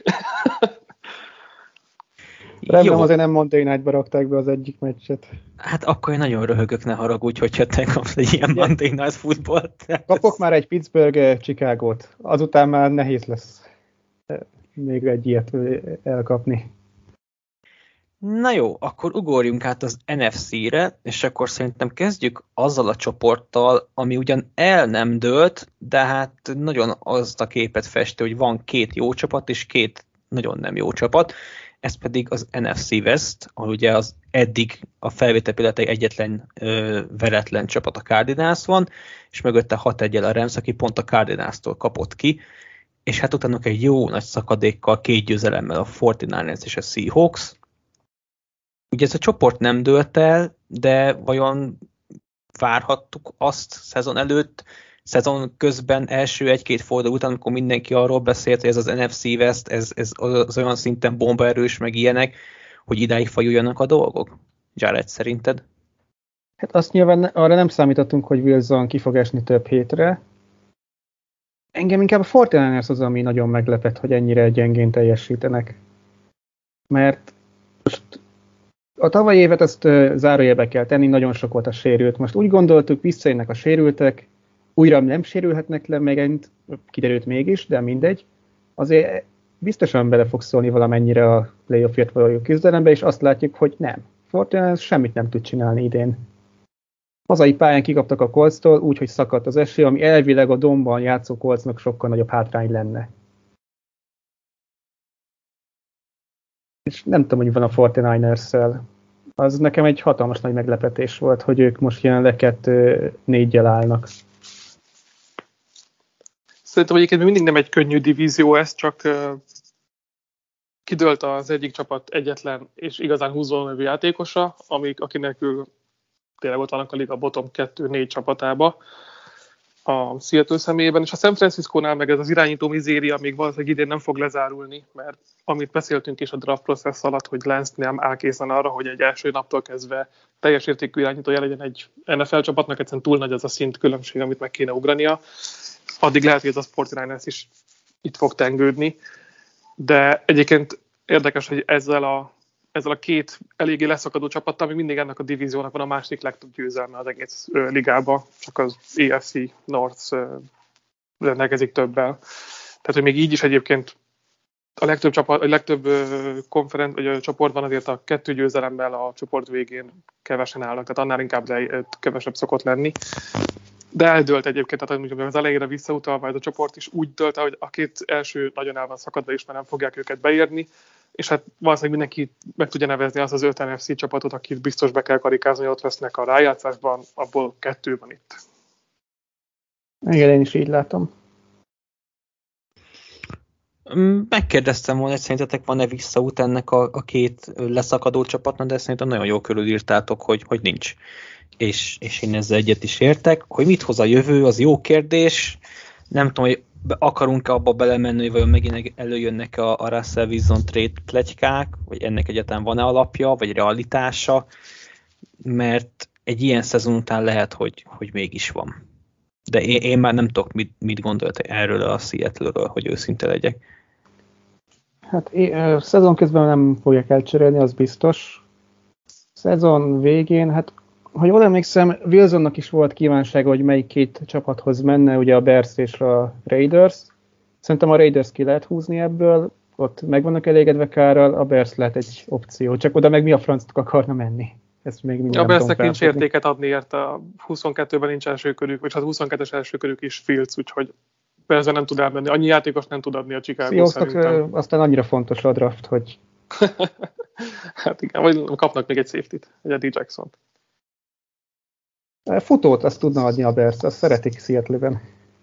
Speaker 5: Remélem azért nem Monday Night-ba rakták be az egyik meccset.
Speaker 3: Hát akkor én nagyon röhögök, ne haragudj, hogyha te kapsz egy ilyen Monday Night Football-t.
Speaker 5: Kapok már egy Pittsburgh Chicagót. Azután már nehéz lesz még egy ilyet elkapni.
Speaker 3: Na jó, akkor ugorjunk át az NFC-re, és akkor szerintem kezdjük azzal a csoporttal, ami ugyan el nem dőlt, de hát nagyon azt a képet festő, hogy van két jó csapat és két nagyon nem jó csapat. Ez pedig az NFC West, ahol ugye az eddig a felvétel pillanatig egyetlen veretlen csapat a Cardinals van, és mögötte 6-1-el a Rams, aki pont a Cardinals-tól kapott ki, és hát utána egy jó nagy szakadékkal, 2 győzelemmel a 49ers és a Seahawks. Ugye ez a csoport nem dőlt el, de vajon várhattuk azt szezon előtt, szezon közben első 1-2 forduló után, amikor mindenki arról beszélt, hogy ez az NFC West, ez az olyan szinten bombaerős, meg ilyenek, hogy idáig fajuljanak a dolgok? Jared, szerinted?
Speaker 5: Hát azt nyilván arra nem számítottunk, hogy Wilson ki fog esni több hétre. Engem inkább a 49ers az, ami nagyon meglepett, hogy ennyire gyengén teljesítenek. Mert most a tavalyi évet azt zárójelbe kell tenni, nagyon sok volt a sérült. Most úgy gondoltuk, visszajönnek a sérültek, újra nem sérülhetnek le megint, kiderült mégis, de mindegy. Azért biztosan bele fog szólni valamennyire a playoffért való küzdelembe, és azt látjuk, hogy nem. Fortnite semmit nem tud csinálni idén. Hazai pályán kikaptak a Colts-tól, úgyhogy szakadt az eső, ami elvileg a domban játszó Coltsnak sokkal nagyobb hátrány lenne. És nem tudom, hogy van a 49ers-szel. Az nekem egy hatalmas nagy meglepetés volt, hogy ők most jelenleg 2-4-jel állnak.
Speaker 4: Szerintem egyébként mindig nem egy könnyű divízió ez, csak kidőlt az egyik csapat egyetlen és igazán húzónövű játékosa, akinek tényleg ott vannak a liga bottom 2-4 csapatába a Seattle személyében, és a San Francisco-nál meg ez az irányító mizéria még valószínűleg idén nem fog lezárulni, mert amit beszéltünk is a draft process alatt, hogy Lance nem áll készen arra, hogy egy első naptól kezdve teljes értékű irányítója legyen egy NFL csapatnak, egyszerűen túl nagy az a szint különbség, amit meg kéne ugrania. Addig lehet, hogy ez a Sportiners is itt fog tengődni, de egyébként érdekes, hogy ezzel a két eléggé leszakadó csapattal, még mindig ennek a divíziónak van a második legtöbb győzelme az egész ligába, csak az AFC North rendelkezik többel. Tehát, hogy még így is egyébként a legtöbb csoportban azért a 2 győzelemmel a csoport végén kevesen állnak, tehát annál inkább kevesebb szokott lenni. De eldőlt egyébként, tehát az elejére visszautalva ez a csoport is úgy dölt, hogy a két első nagyon el van szakadva, és már nem fogják őket beérni, és hát valószínűleg mindenki meg tudja nevezni azt az 5 NFC csapatot, akit biztos be kell karikázni, hogy ott lesznek a rájátszásban, abból 2 van itt.
Speaker 5: Igen, én is így látom.
Speaker 3: Megkérdeztem volna, hogy szerintetek van-e visszaút ennek a két leszakadó csapatnak, de szerintem nagyon jól körülírtátok, hogy nincs. És én ezzel egyet is értek. Hogy mit hoz a jövő, az jó kérdés. Nem tudom, hogy akarunk-e abba belemenni, hogy vajon megint előjönnek a Russell Wilson trade pletykák, vagy ennek egyáltalán van-e alapja, vagy realitása, mert egy ilyen szezon után lehet, hogy mégis van. De én már nem tudok mit gondolt erről a Seattle-ről, hogy őszinte legyek.
Speaker 5: Hát szezon közben nem fogják elcserélni, az biztos. Szezon végén, hát ha jól emlékszem, Wilsonnak is volt kívánsága, hogy melyik két csapathoz menne, ugye a Bears és a Raiders. Szerintem a Raiders ki lehet húzni ebből, ott meg vannak elégedve Kárral, a Bears lehet egy opció, csak oda meg mi a francnak akarna menni. Ezt még
Speaker 4: a Bearsnek nincs értéket adni, a 22-ben nincs első körük, vagy az 22-es első körük is Fields, úgyhogy persze nem tud elmenni. Annyi játékos nem tud adni a Chicago szerintem.
Speaker 5: Aztán annyira fontos a draft, hogy...
Speaker 4: Hát igen, vagy kapnak még egy safety-t, egy Eddie Jackson-t.
Speaker 5: Futót azt tudna adni a Bears, azt szeretik Seattle-ben.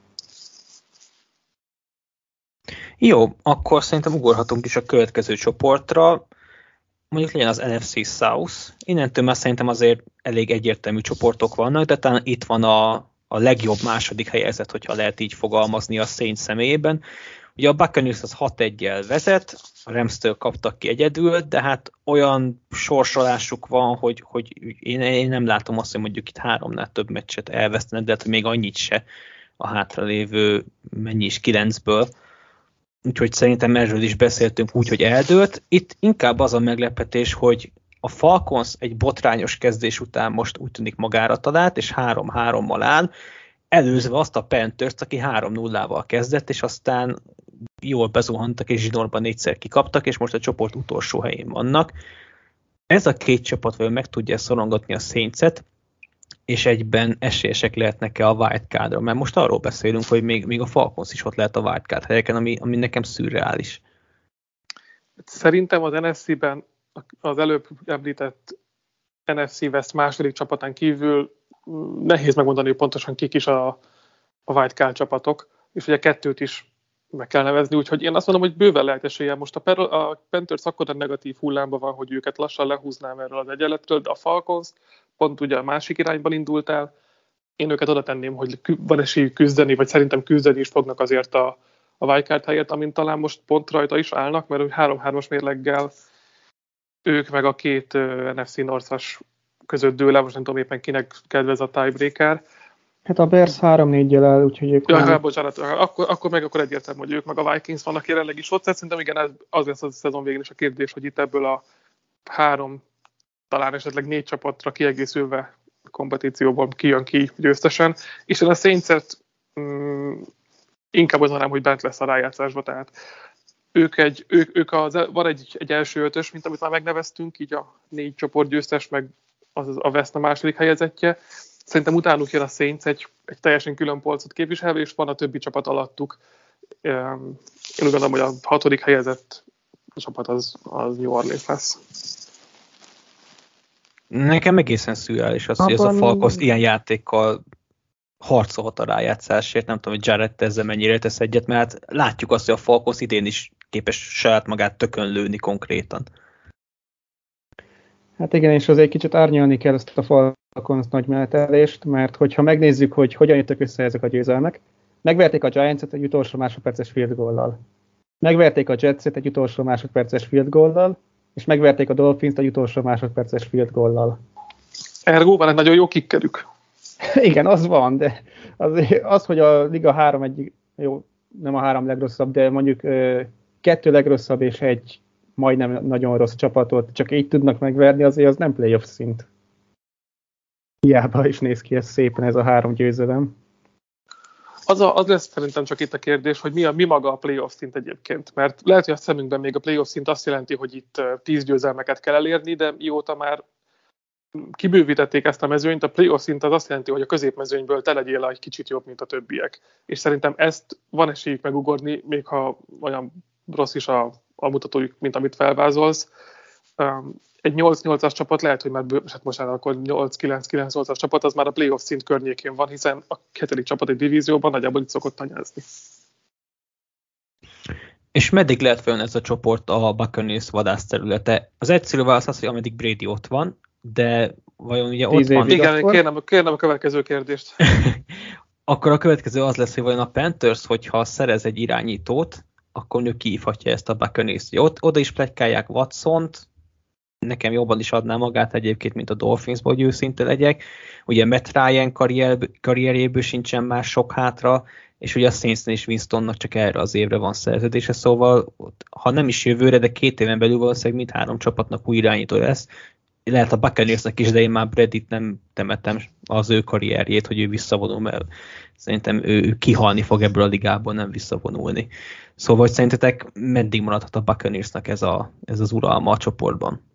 Speaker 3: Jó, akkor szerintem ugorhatunk is a következő csoportra. Mondjuk legyen az NFC South. Innentől már szerintem azért elég egyértelmű csoportok vannak, de talán itt van a legjobb második helyezett, hogyha lehet így fogalmazni a Saints személyében. Ugye a Buccaneers az 6-1-jel vezet, a Rams-től kaptak ki egyedül, de hát olyan sorsolásuk van, hogy én nem látom azt, hogy mondjuk itt 3-nál több meccset elvesztenek, de hát még annyit se a hátralévő mennyi is 9-ből. Úgyhogy szerintem erről is beszéltünk úgy, hogy eldőlt. Itt inkább az a meglepetés, hogy a Falcons egy botrányos kezdés után most úgy tűnik magára talált, és 3-3-mal áll, előzve azt a Panthers-t, aki 3-0-val kezdett, és aztán jól bezuhantak, és zsinórban 4-szer kikaptak, és most a csoport utolsó helyén vannak. Ez a két csapat vajon meg tudja szorongatni a Saints-et, és egyben esélyesek lehetnek-e a wildcardra, mert most arról beszélünk, hogy még a Falcons is ott lehet a wildcard helyeken, ami nekem szürreális.
Speaker 4: Szerintem az NFC-ben az előbb említett NFC West második csapatán kívül nehéz megmondani, hogy pontosan kik is a wildcard csapatok, és ugye kettőt is meg kell nevezni, úgyhogy én azt mondom, hogy bőven lehet esélye. Most a Panthers akkor a negatív hullámban van, hogy őket lassan lehúznám erről az egyenletről, de a Falcons pont ugye a másik irányban indult el. Én őket oda tenném, hogy van esélyük küzdeni, vagy szerintem küzdeni is fognak azért a wildcard helyet, amin talán most pont rajta is állnak, mert 3-3-as mérleggel ők meg a két NFC North-as között dől el, most nem tudom éppen kinek kedvez a tiebreaker.
Speaker 5: Hát a Bears 3-4-jel el, úgyhogy ők...
Speaker 4: Ja, bocsánat, akkor egyértelmű, hogy ők meg a Vikings vannak jelenleg is ott. Szerintem igen, az lesz a szezon végén is a kérdés, hogy itt ebből a 3, talán esetleg 4 csapatra kiegészülve kompetícióban kijön ki győztesen. És én a Saints-et inkább az mondanám, hogy bent lesz a rájátszásba, tehát van egy első ötös, mint amit már megneveztünk, így a 4 csoport győztes, meg az a West a második helyezettje. Szerintem utánuk jön a Saints egy teljesen külön polcot képviselve, és van a többi csapat alattuk. Én úgy gondolom, hogy a 6. helyezett csapat az New Orleans lesz.
Speaker 3: Nekem egészen szürreális az, hogy ez a Falcons ilyen játékkal harcolhat a rájátszásért. Nem tudom, hogy Jarrett ezzel mennyire tesz egyet, mert látjuk azt, hogy a Falcons idén is képes saját magát tökön lőni konkrétan.
Speaker 5: Hát igen, és azért kicsit árnyalni kell ezt a Falcons nagy menetelést, mert hogyha megnézzük, hogy hogyan jöttek össze ezek a győzelmek, megverték a Giants-et egy utolsó másodperces field goal-lal. Megverték a Jets-et egy utolsó másodperces field goal-lal, és megverték a Dolphins-t egy utolsó másodperces field goal-lal.
Speaker 4: Ergo van egy nagyon jó kickerük.
Speaker 5: Igen, az van, de az, hogy a Liga 3 jó, nem a 3 legrosszabb, de mondjuk 2 legrosszabb és egy majdnem nagyon rossz csapatot csak így tudnak megverni, azért az nem playoff szint. Hiába is néz ki ez szépen ez a 3 győzelem.
Speaker 4: Az lesz szerintem csak itt a kérdés, hogy mi maga a playoff szint egyébként. Mert lehet, hogy a szemünkben még a playoff szint azt jelenti, hogy itt 10 győzelmeket kell elérni, de mióta már kibővítették ezt a mezőnyt, a playoff szint az azt jelenti, hogy a középmezőnyből te legyél egy kicsit jobb, mint a többiek. És szerintem ezt van esélyük megugorni, még ha olyan rossz is a mutatójuk, mint amit felvázolsz. Egy 8-8-as csapat lehet, hogy már akkor 8-9-9-8-as csapat, az már a playoff szint környékén van, hiszen a 7. csapat egy divízióban nagyjából itt szokott tanyázni.
Speaker 3: És meddig lehet vajon ez a csoport a Buccaneers vadászterülete? Az egyszerű válasz az, hogy ameddig Brady ott van, de vajon ugye ott van...
Speaker 4: Igen, kérnem a következő kérdést.
Speaker 3: Akkor a következő az lesz, hogy vajon a Panthers, hogyha szerez egy irányítót, akkor ő kiívhatja ezt a Buccaneers-t. Oda is pletykálják Watsont, nekem jobban is adná magát egyébként, mint a Dolphinsból, hogy őszinte legyek. Ugye Matt Ryan karrierjéből sincsen már sok hátra, és ugye a Saintsnél is Winstonnak csak erre az évre van szerződése, szóval ha nem is jövőre, de 2 éven belül valószínűleg mindhárom csapatnak új irányító lesz. Lehet a Buccaneersnek is, de én már Bradyt nem temetem az ő karrierjét, hogy ő visszavonul, mert szerintem ő kihalni fog ebből a ligából, nem visszavonulni. Szóval, hogy szerintetek meddig maradhat a Buccaneersnek ez az uralma a csoportban?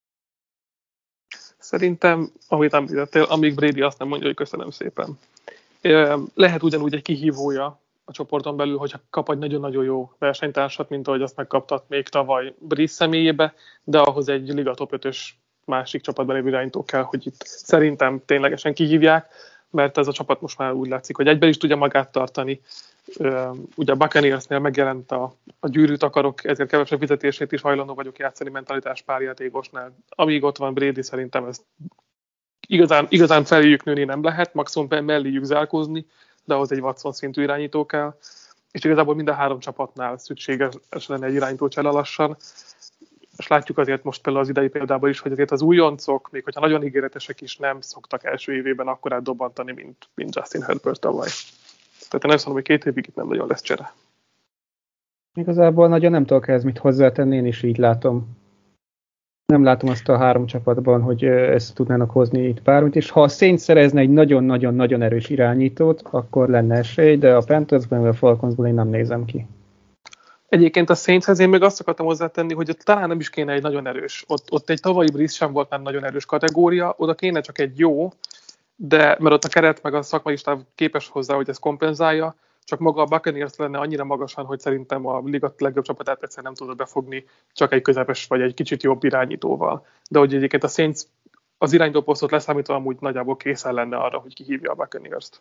Speaker 4: Szerintem, ahogy említettél, amíg Brady azt nem mondja, hogy köszönöm szépen. Lehet ugyanúgy egy kihívója a csoporton belül, hogyha kap egy nagyon-nagyon jó versenytársat, mint ahogy azt megkaptat még tavaly Breeze személyébe, de ahhoz egy Liga Top 5-ös másik csapatban lévő irányító kell, hogy itt szerintem ténylegesen kihívják, mert ez a csapat most már úgy látszik, hogy egyben is tudja magát tartani. Ugye a Buccaneersnél megjelent a gyűrűt akarok, ezért kevesebb fizetését is hajlandó vagyok játszani mentalitás párjátékosnál. Amíg ott van Brady, szerintem ezt igazán feléjük nőni nem lehet, maximum melléjük zárkózni, de ahhoz egy Watson szintű irányító kell. És igazából mind a 3 csapatnál szükséges lenne egy irányító csere lassan. És látjuk azért most például az idei példában is, hogy azért az újoncok, még hogyha nagyon ígéretesek is, nem szoktak első évében akkorát dobbantani, mint Justin Herbert tavaly. Tehát én azt mondom, hogy 2 évig itt nem nagyon lesz csere.
Speaker 5: Igazából nagyon nem tudok ehhez mit hozzátenni, én is így látom. Nem látom azt a 3 csapatban, hogy ezt tudnának hozni itt bármit, és ha a Saints szerezne egy nagyon-nagyon-nagyon erős irányítót, akkor lenne esély, de a Panthersben vagy a Falconsból én nem nézem ki.
Speaker 4: Egyébként a Saintshez én még azt akartam hozzátenni, hogy ott talán nem is kéne egy nagyon erős. Ott egy tavalyi Breeze sem volt már nagyon erős kategória, oda kéne csak egy jó, de mert ott a keret meg a szakmai stáb képes hozzá, hogy ez kompenzálja, csak maga a Buccaneers lenne annyira magasan, hogy szerintem a liga legjobb csapatát egyszerűen nem tudod befogni csak egy közepes vagy egy kicsit jobb irányítóval. De hogy egyébként a Saints az irányítóposztot leszámítva amúgy nagyjából készen lenne arra, hogy kihívja a Buccaneers-t.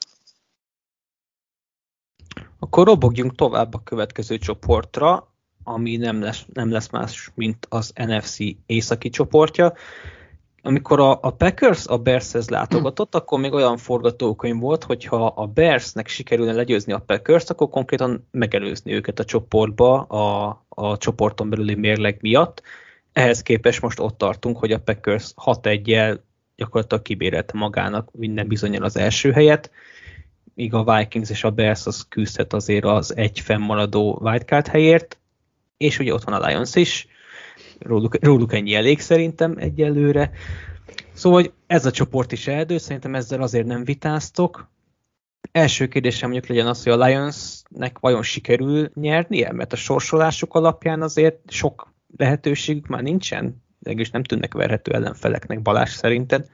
Speaker 3: Akkor robogjunk tovább a következő csoportra, ami nem lesz más, mint az NFC északi csoportja. Amikor a Packers a Bearshez látogatott, akkor még olyan forgatókönyv volt, hogyha a Bearsnek sikerülne legyőzni a Packers, akkor konkrétan megelőzni őket a csoportba a csoporton belüli mérleg miatt. Ehhez képest most ott tartunk, hogy a Packers 6-1-jel gyakorlatilag kibérelte magának minden bizonnyal az első helyet, míg a Vikings és a Bears az küzdhet azért az egy fennmaradó wildcard helyért, és ugye ott van a Lions is, róluk ennyi elég szerintem egyelőre. Szóval hogy ez a csoport is eldőlt, szerintem ezzel azért nem vitáztok. Első kérdésem mondjuk legyen az, hogy a Lionsnek vajon sikerül nyernie, mert a sorsolásuk alapján azért sok lehetőségük már nincsen, legalábbis nem tűnnek verhető ellenfeleknek. Balázs, szerinted?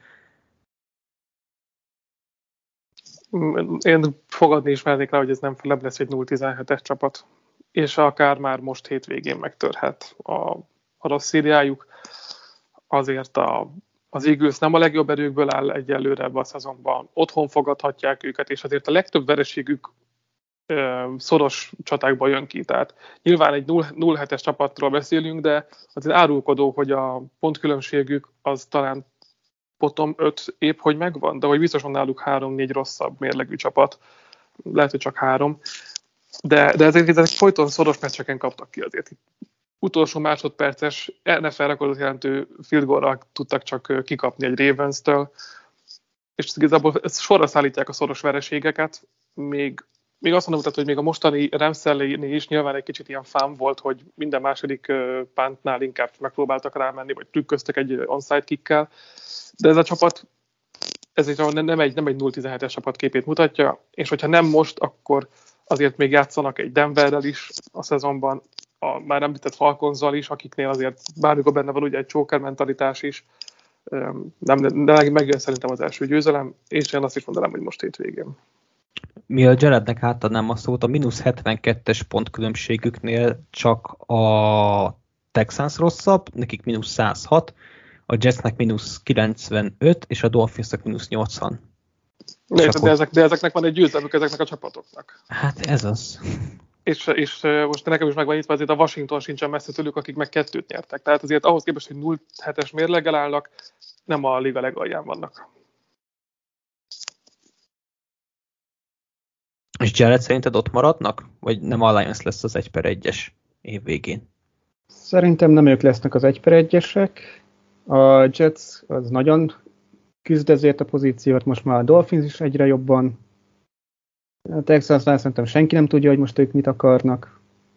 Speaker 4: Én fogadni is mernék rá, hogy ez nem lesz egy 0-17-es csapat, és akár már most hétvégén megtörhet a rossz szériájuk. Azért az Eagles nem a legjobb erőkből áll egyelőre ebben a szezonban. Otthon fogadhatják őket, és azért a legtöbb vereségük szoros csatákba jön ki. Tehát nyilván egy 0-7-es csapatról beszélünk, de azért árulkodó, hogy a pontkülönbségük az talán bottom 5 épp hogy megvan, de hogy biztos van náluk 3-4 rosszabb mérlegű csapat. Lehet, hogy csak 3. De ezek folyton szoros meccseken kaptak ki azért. Utolsó másodperces NFL rekordot jelentő field goal-ra tudtak csak kikapni egy Ravens-től, és igazából sorra szállítják a szoros vereségeket. Még azt mondom, hogy még a mostani Rams elleni is nyilván egy kicsit ilyen fán volt, hogy minden második puntnál inkább megpróbáltak rámenni, vagy trükköztek egy onside kickkel, de ez a csapat nem egy 0-17-es csapat képét mutatja, és hogyha nem most, akkor azért még játszanak egy Denverrel is a szezonban, a már említett Falconzzal is, akiknél azért bármikor benne van ugye egy choker mentalitás is, de megjön szerintem az első győzelem, és én azt is mondanám, hogy most hétvégén.
Speaker 3: Mielőtt Jarednek átadnám a szót, a -72-es pontkülönbségüknél csak a Texans rosszabb, nekik -106, a Jetsnek -95, és a Dolphinsnak -80.
Speaker 4: De ezeknek van egy győzelmük ezeknek a csapatoknak.
Speaker 3: Hát ez az.
Speaker 4: És most nekem is megvan itt, azért a Washington sincsen messze tőlük, akik meg 2 nyertek. Tehát azért ahhoz képest, hogy 0-7-es mérleggel állnak, nem a liga legalján vannak.
Speaker 3: És Jared szerinted ott maradnak? Vagy nem a Lions lesz az 1/1-es év végén?
Speaker 5: Szerintem nem ők lesznek az 1/1-esek. A Jets az nagyon küzd ezért a pozíciót, most már a Dolphins is egyre jobban. A Texansnál szerintem senki nem tudja, hogy most ők mit akarnak.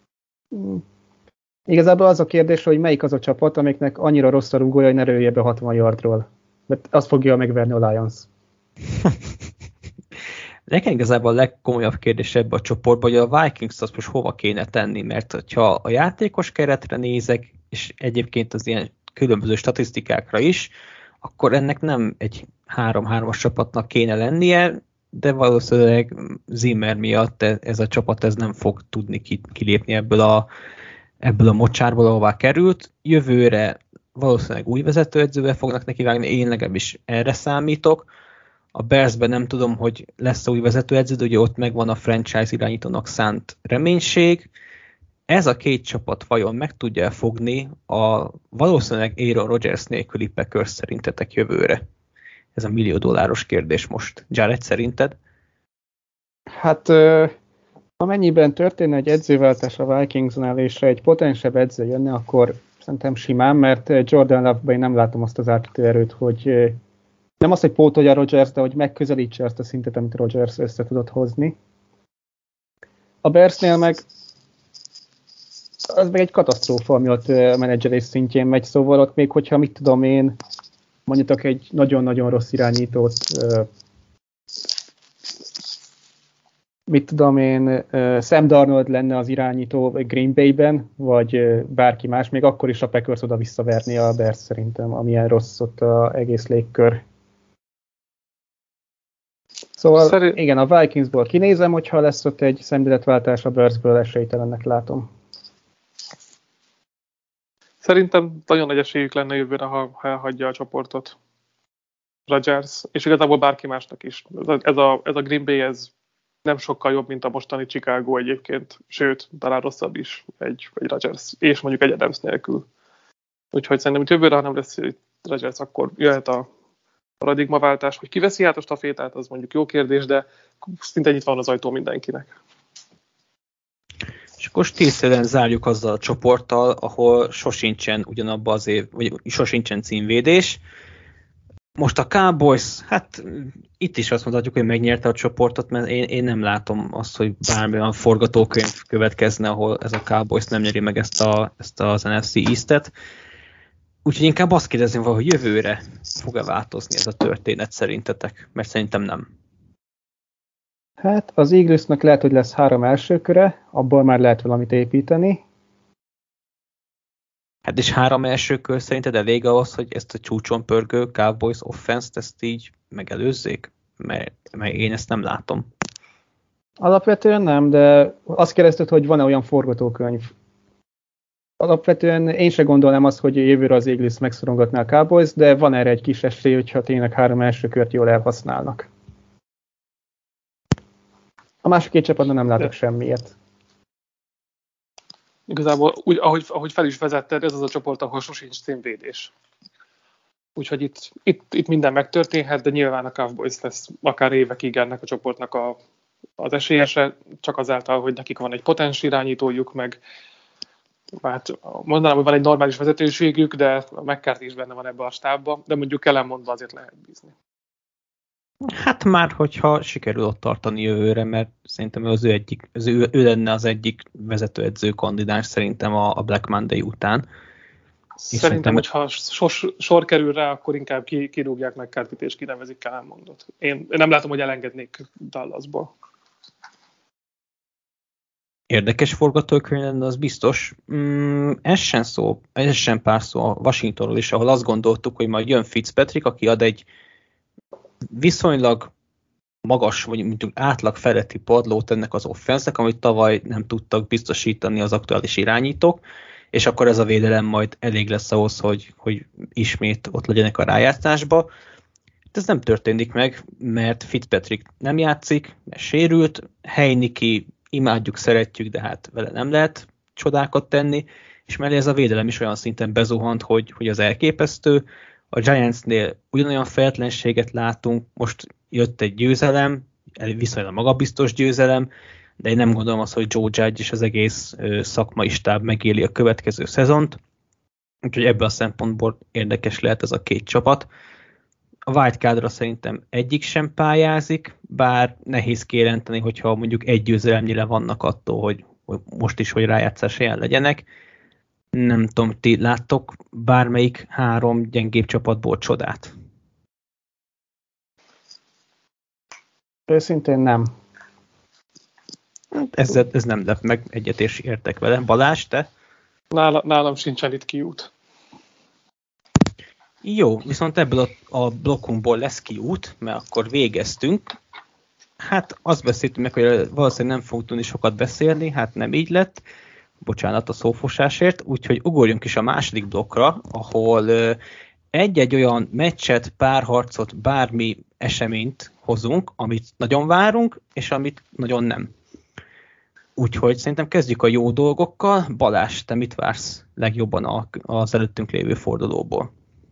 Speaker 5: Igazából az a kérdés, hogy melyik az a csapat, amiknek annyira rossz a rúgója, hogy ne rölje be 60 yardról. Mert azt fogja megverni a Lions.
Speaker 3: Nekem igazából a legkomolyabb kérdés ebbe a csoportban, hogy a Vikings azt most hova kéne tenni, mert hogyha a játékos keretre nézek, és egyébként az ilyen különböző statisztikákra is, akkor ennek nem egy 3-3-as csapatnak kéne lennie, de valószínűleg Zimmer miatt ez a csapat ez nem fog tudni kilépni ebből a mocsárból, ahová került. Jövőre valószínűleg új vezetőedzővel fognak nekivágni, én legalábbis erre számítok. A Bearsben nem tudom, hogy lesz új vezetőedző, de ugye ott megvan a franchise irányítónak szánt reménység. Ez a két csapat vajon meg tudja fogni a valószínűleg Aaron Rodgers nélküli Packers szerintetek jövőre? Ez a $1 millió kérdés most. Jared, szerinted?
Speaker 5: Hát amennyiben történne egy edzőváltás a Vikingsnál, és egy potensebb edző jönne, akkor szerintem simán, mert Jordan Love-ban nem látom azt az átütőerőt, hogy nem az, hogy pótolja Rodgers, de hogy megközelítse azt a szintet, amit Rodgers össze tudott hozni. A Bearsnél meg az meg egy katasztrófa, ami ott menedzselés szintjén megy, szóval ott még hogyha, mit tudom én, mondjatok egy nagyon-nagyon rossz irányítót, mit tudom én, Sam Darnold lenne az irányító Green Bay-ben, vagy bárki más, még akkor is a Packers oda visszaverni a Bears szerintem, amilyen rossz ott az egész légkör. Szóval igen, a Vikingsból kinézem, hogyha lesz ott egy szemléletváltás, a Bearsből esélytelennek látom.
Speaker 4: Szerintem nagyon nagy esélyük lenne jövőre, ha elhagyja a csoportot Rodgers, és igazából bárki másnak is. Ez a Green Bay, ez nem sokkal jobb, mint a mostani Chicago egyébként, sőt, talán rosszabb is egy Rodgers, és mondjuk egy Adams nélkül. Úgyhogy szerintem, hogy jövőre, ha nem lesz Rodgers, akkor jöhet a paradigmaváltás, hogy kiveszi át a stafétát, az mondjuk jó kérdés, de szinte nyitva van az ajtó mindenkinek.
Speaker 3: És akkor stílszerűen zárjuk azzal a csoporttal, ahol sosincsen ugyanabban az év, vagy sosincsen címvédés. Most a Cowboys, hát itt is azt mondhatjuk, hogy megnyerte a csoportot, mert én nem látom azt, hogy bármilyen forgatókönyv következne, ahol ez a Cowboys nem nyeri meg ezt az NFC East-et. Úgyhogy inkább azt kérdezném, hogy jövőre fog-e változni ez a történet szerintetek? Mert szerintem nem.
Speaker 5: Hát az Eaglesnek lehet, hogy lesz 3 első köre, abból már lehet valamit építeni.
Speaker 3: Hát és 3 első kör szerinted elég ahhoz, hogy ezt a csúcson pörgő Cowboys offense-t ezt így megelőzzék? Mert én ezt nem látom.
Speaker 5: Alapvetően nem, de azt kérdezted, hogy van-e olyan forgatókönyv. Alapvetően én se gondolnám azt, hogy jövőre az Eagles megszorongatná a Cowboys, de van erre egy kis esély, hogyha tényleg 3 első kört jól elhasználnak. A másik két csapatban nem látok semmiért.
Speaker 4: Igazából, úgy, ahogy fel is vezetted, ez az a csoport, ahol sosincs címvédés. Úgyhogy itt minden megtörténhet, de nyilván a Cowboys lesz akár évekig ennek a csoportnak az esélyese, csak azáltal, hogy nekik van egy potens irányítójuk, meg hát mondanám, hogy van egy normális vezetőségük, de a McCarthy is benne van ebbe a stábba, de mondjuk ellenmondva azért lehet bízni.
Speaker 3: Hát már, hogyha sikerül ott tartani jövőre, mert szerintem ő lenne az egyik vezetőedző kandidás szerintem a Black Monday után.
Speaker 4: Szerintem, hogyha sor kerül rá, akkor inkább kirúgják McCarthyt és kinevezik ellenmondot. Én nem látom, hogy elengednék Dallasból.
Speaker 3: Érdekes forgatókönyv lenne, az biztos. Ez sem pár szó a Washingtonról is, ahol azt gondoltuk, hogy majd jön Fitzpatrick, aki ad egy viszonylag magas, vagy mondjuk átlag feletti padlót ennek az offensznek, amit tavaly nem tudtak biztosítani az aktuális irányítók, és akkor ez a védelem majd elég lesz ahhoz, hogy ismét ott legyenek a rájátszásba. De ez nem történik meg, mert Fitzpatrick nem játszik, mert sérült, Heineke imádjuk, szeretjük, de hát vele nem lehet csodákat tenni, és mellé ez a védelem is olyan szinten bezuhant, hogy az elképesztő. A Giantsnél ugyanolyan fejetlenséget látunk, most jött egy győzelem, viszonylag magabiztos győzelem, de én nem gondolom azt, hogy Joe Judge és az egész szakmai stáb megéli a következő szezont, úgyhogy ebből a szempontból érdekes lehet ez a két csapat. A wildcardra szerintem egyik sem pályázik, bár nehéz kijelenteni, hogyha mondjuk egy győzelemnyire vannak attól, hogy most is, hogy rájátszás helyen legyenek. Nem tudom, ti láttok bármelyik 3 gyengébb csapatból csodát?
Speaker 5: Őszintén nem.
Speaker 3: Ez nem lep meg, egyet és értek vele. Balázs, te?
Speaker 4: Nálam sincsen itt kiút.
Speaker 3: Jó, viszont ebből a blokkunkból lesz kiút, mert akkor végeztünk. Hát azt beszéltünk meg, hogy valószínűleg nem fogunk tudni sokat beszélni, hát nem így lett. Bocsánat a szófosásért, úgyhogy ugorjunk is a második blokkra, ahol egy-egy olyan meccset, párharcot, bármi eseményt hozunk, amit nagyon várunk, és amit nagyon nem. Úgyhogy szerintem kezdjük a jó dolgokkal. Balázs, te mit vársz legjobban az előttünk lévő fordulóból?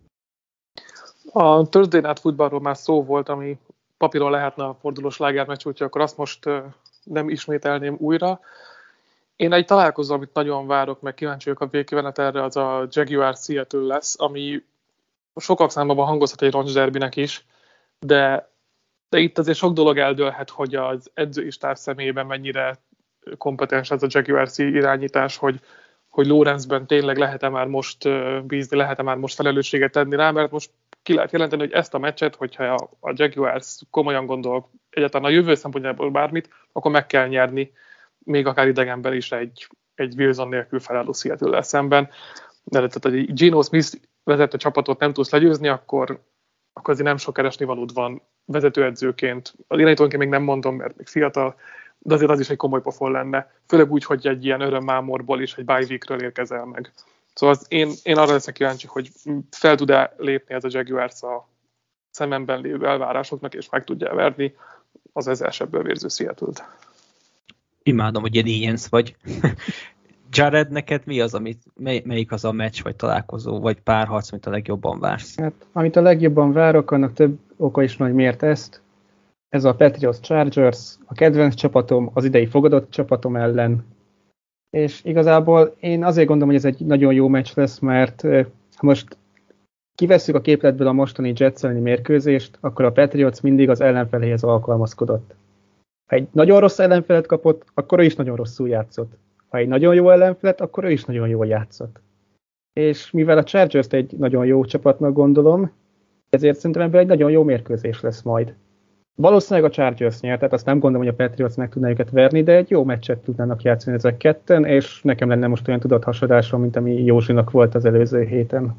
Speaker 4: A Thursday Night Footballról már szó volt, ami papíron lehetne a fordulós slágermeccs, úgyhogy akkor azt most nem ismételném újra. Én egy találkozó, amit nagyon várok, meg kíváncsi vagyok a végkimenetelre, az a Jaguars Seattle lesz, ami sokak számában hangozhat egy roncsderbinek is, de itt azért sok dolog eldőlhet, hogy az edzői stáb személyében mennyire kompetens ez a Jaguars irányítás, hogy Lawrence-ben tényleg lehet-e már most bízni, lehet-e már most felelősséget tenni rá, mert most ki lehet jelenteni, hogy ezt a meccset, hogyha a Jaguars komolyan gondol egyáltalán a jövő szempontjából bármit, akkor meg kell nyerni, még akár idegenben is egy Wilson nélkül felálló Seattle-lel szemben. De tehát, hogy Geno Smith vezető csapatot nem tudsz legyőzni, akkor azért nem sok keresnivalód van vezetőedzőként. Az irányítónként még nem mondom, mert még fiatal, de azért az is egy komoly pofon lenne. Főleg úgy, hogy egy ilyen örömmámorból is egy bye weekről érkezel meg. Szóval én arra leszek kíváncsi, hogy fel tud-e lépni ez a Jaguars a szememben lévő elvárásoknak, és meg tudja verni az ezersebbből vérző Seattle-t.
Speaker 3: Imádom, hogy ilyen ilyensz vagy. Jared, neked mi az, melyik az a meccs, vagy találkozó, vagy párharc, amit a legjobban vársz?
Speaker 5: Hát, amit a legjobban várok, annak több oka is van, hogy miért ezt. Ez a Patriots Chargers, a kedvenc csapatom, az idei fogadott csapatom ellen. És igazából én azért gondolom, hogy ez egy nagyon jó meccs lesz, mert ha most kivesszük a képletből a mostani Jets elleni mérkőzést, akkor a Patriots mindig az ellenfeléhez alkalmazkodott. Ha egy nagyon rossz ellenfelet kapott, akkor ő is nagyon rosszul játszott. Ha egy nagyon jó ellenfelet, akkor ő is nagyon jól játszott. És mivel a Chargers egy nagyon jó csapatnak gondolom, ezért szerintem ebből egy nagyon jó mérkőzés lesz majd. Valószínűleg a Chargers nyer, tehát azt nem gondolom, hogy a Patriots meg tudná őket verni, de egy jó meccset tudnának játszani ezek ketten, és nekem lenne most olyan tudathasadásom, mint ami Józsinak volt az előző héten.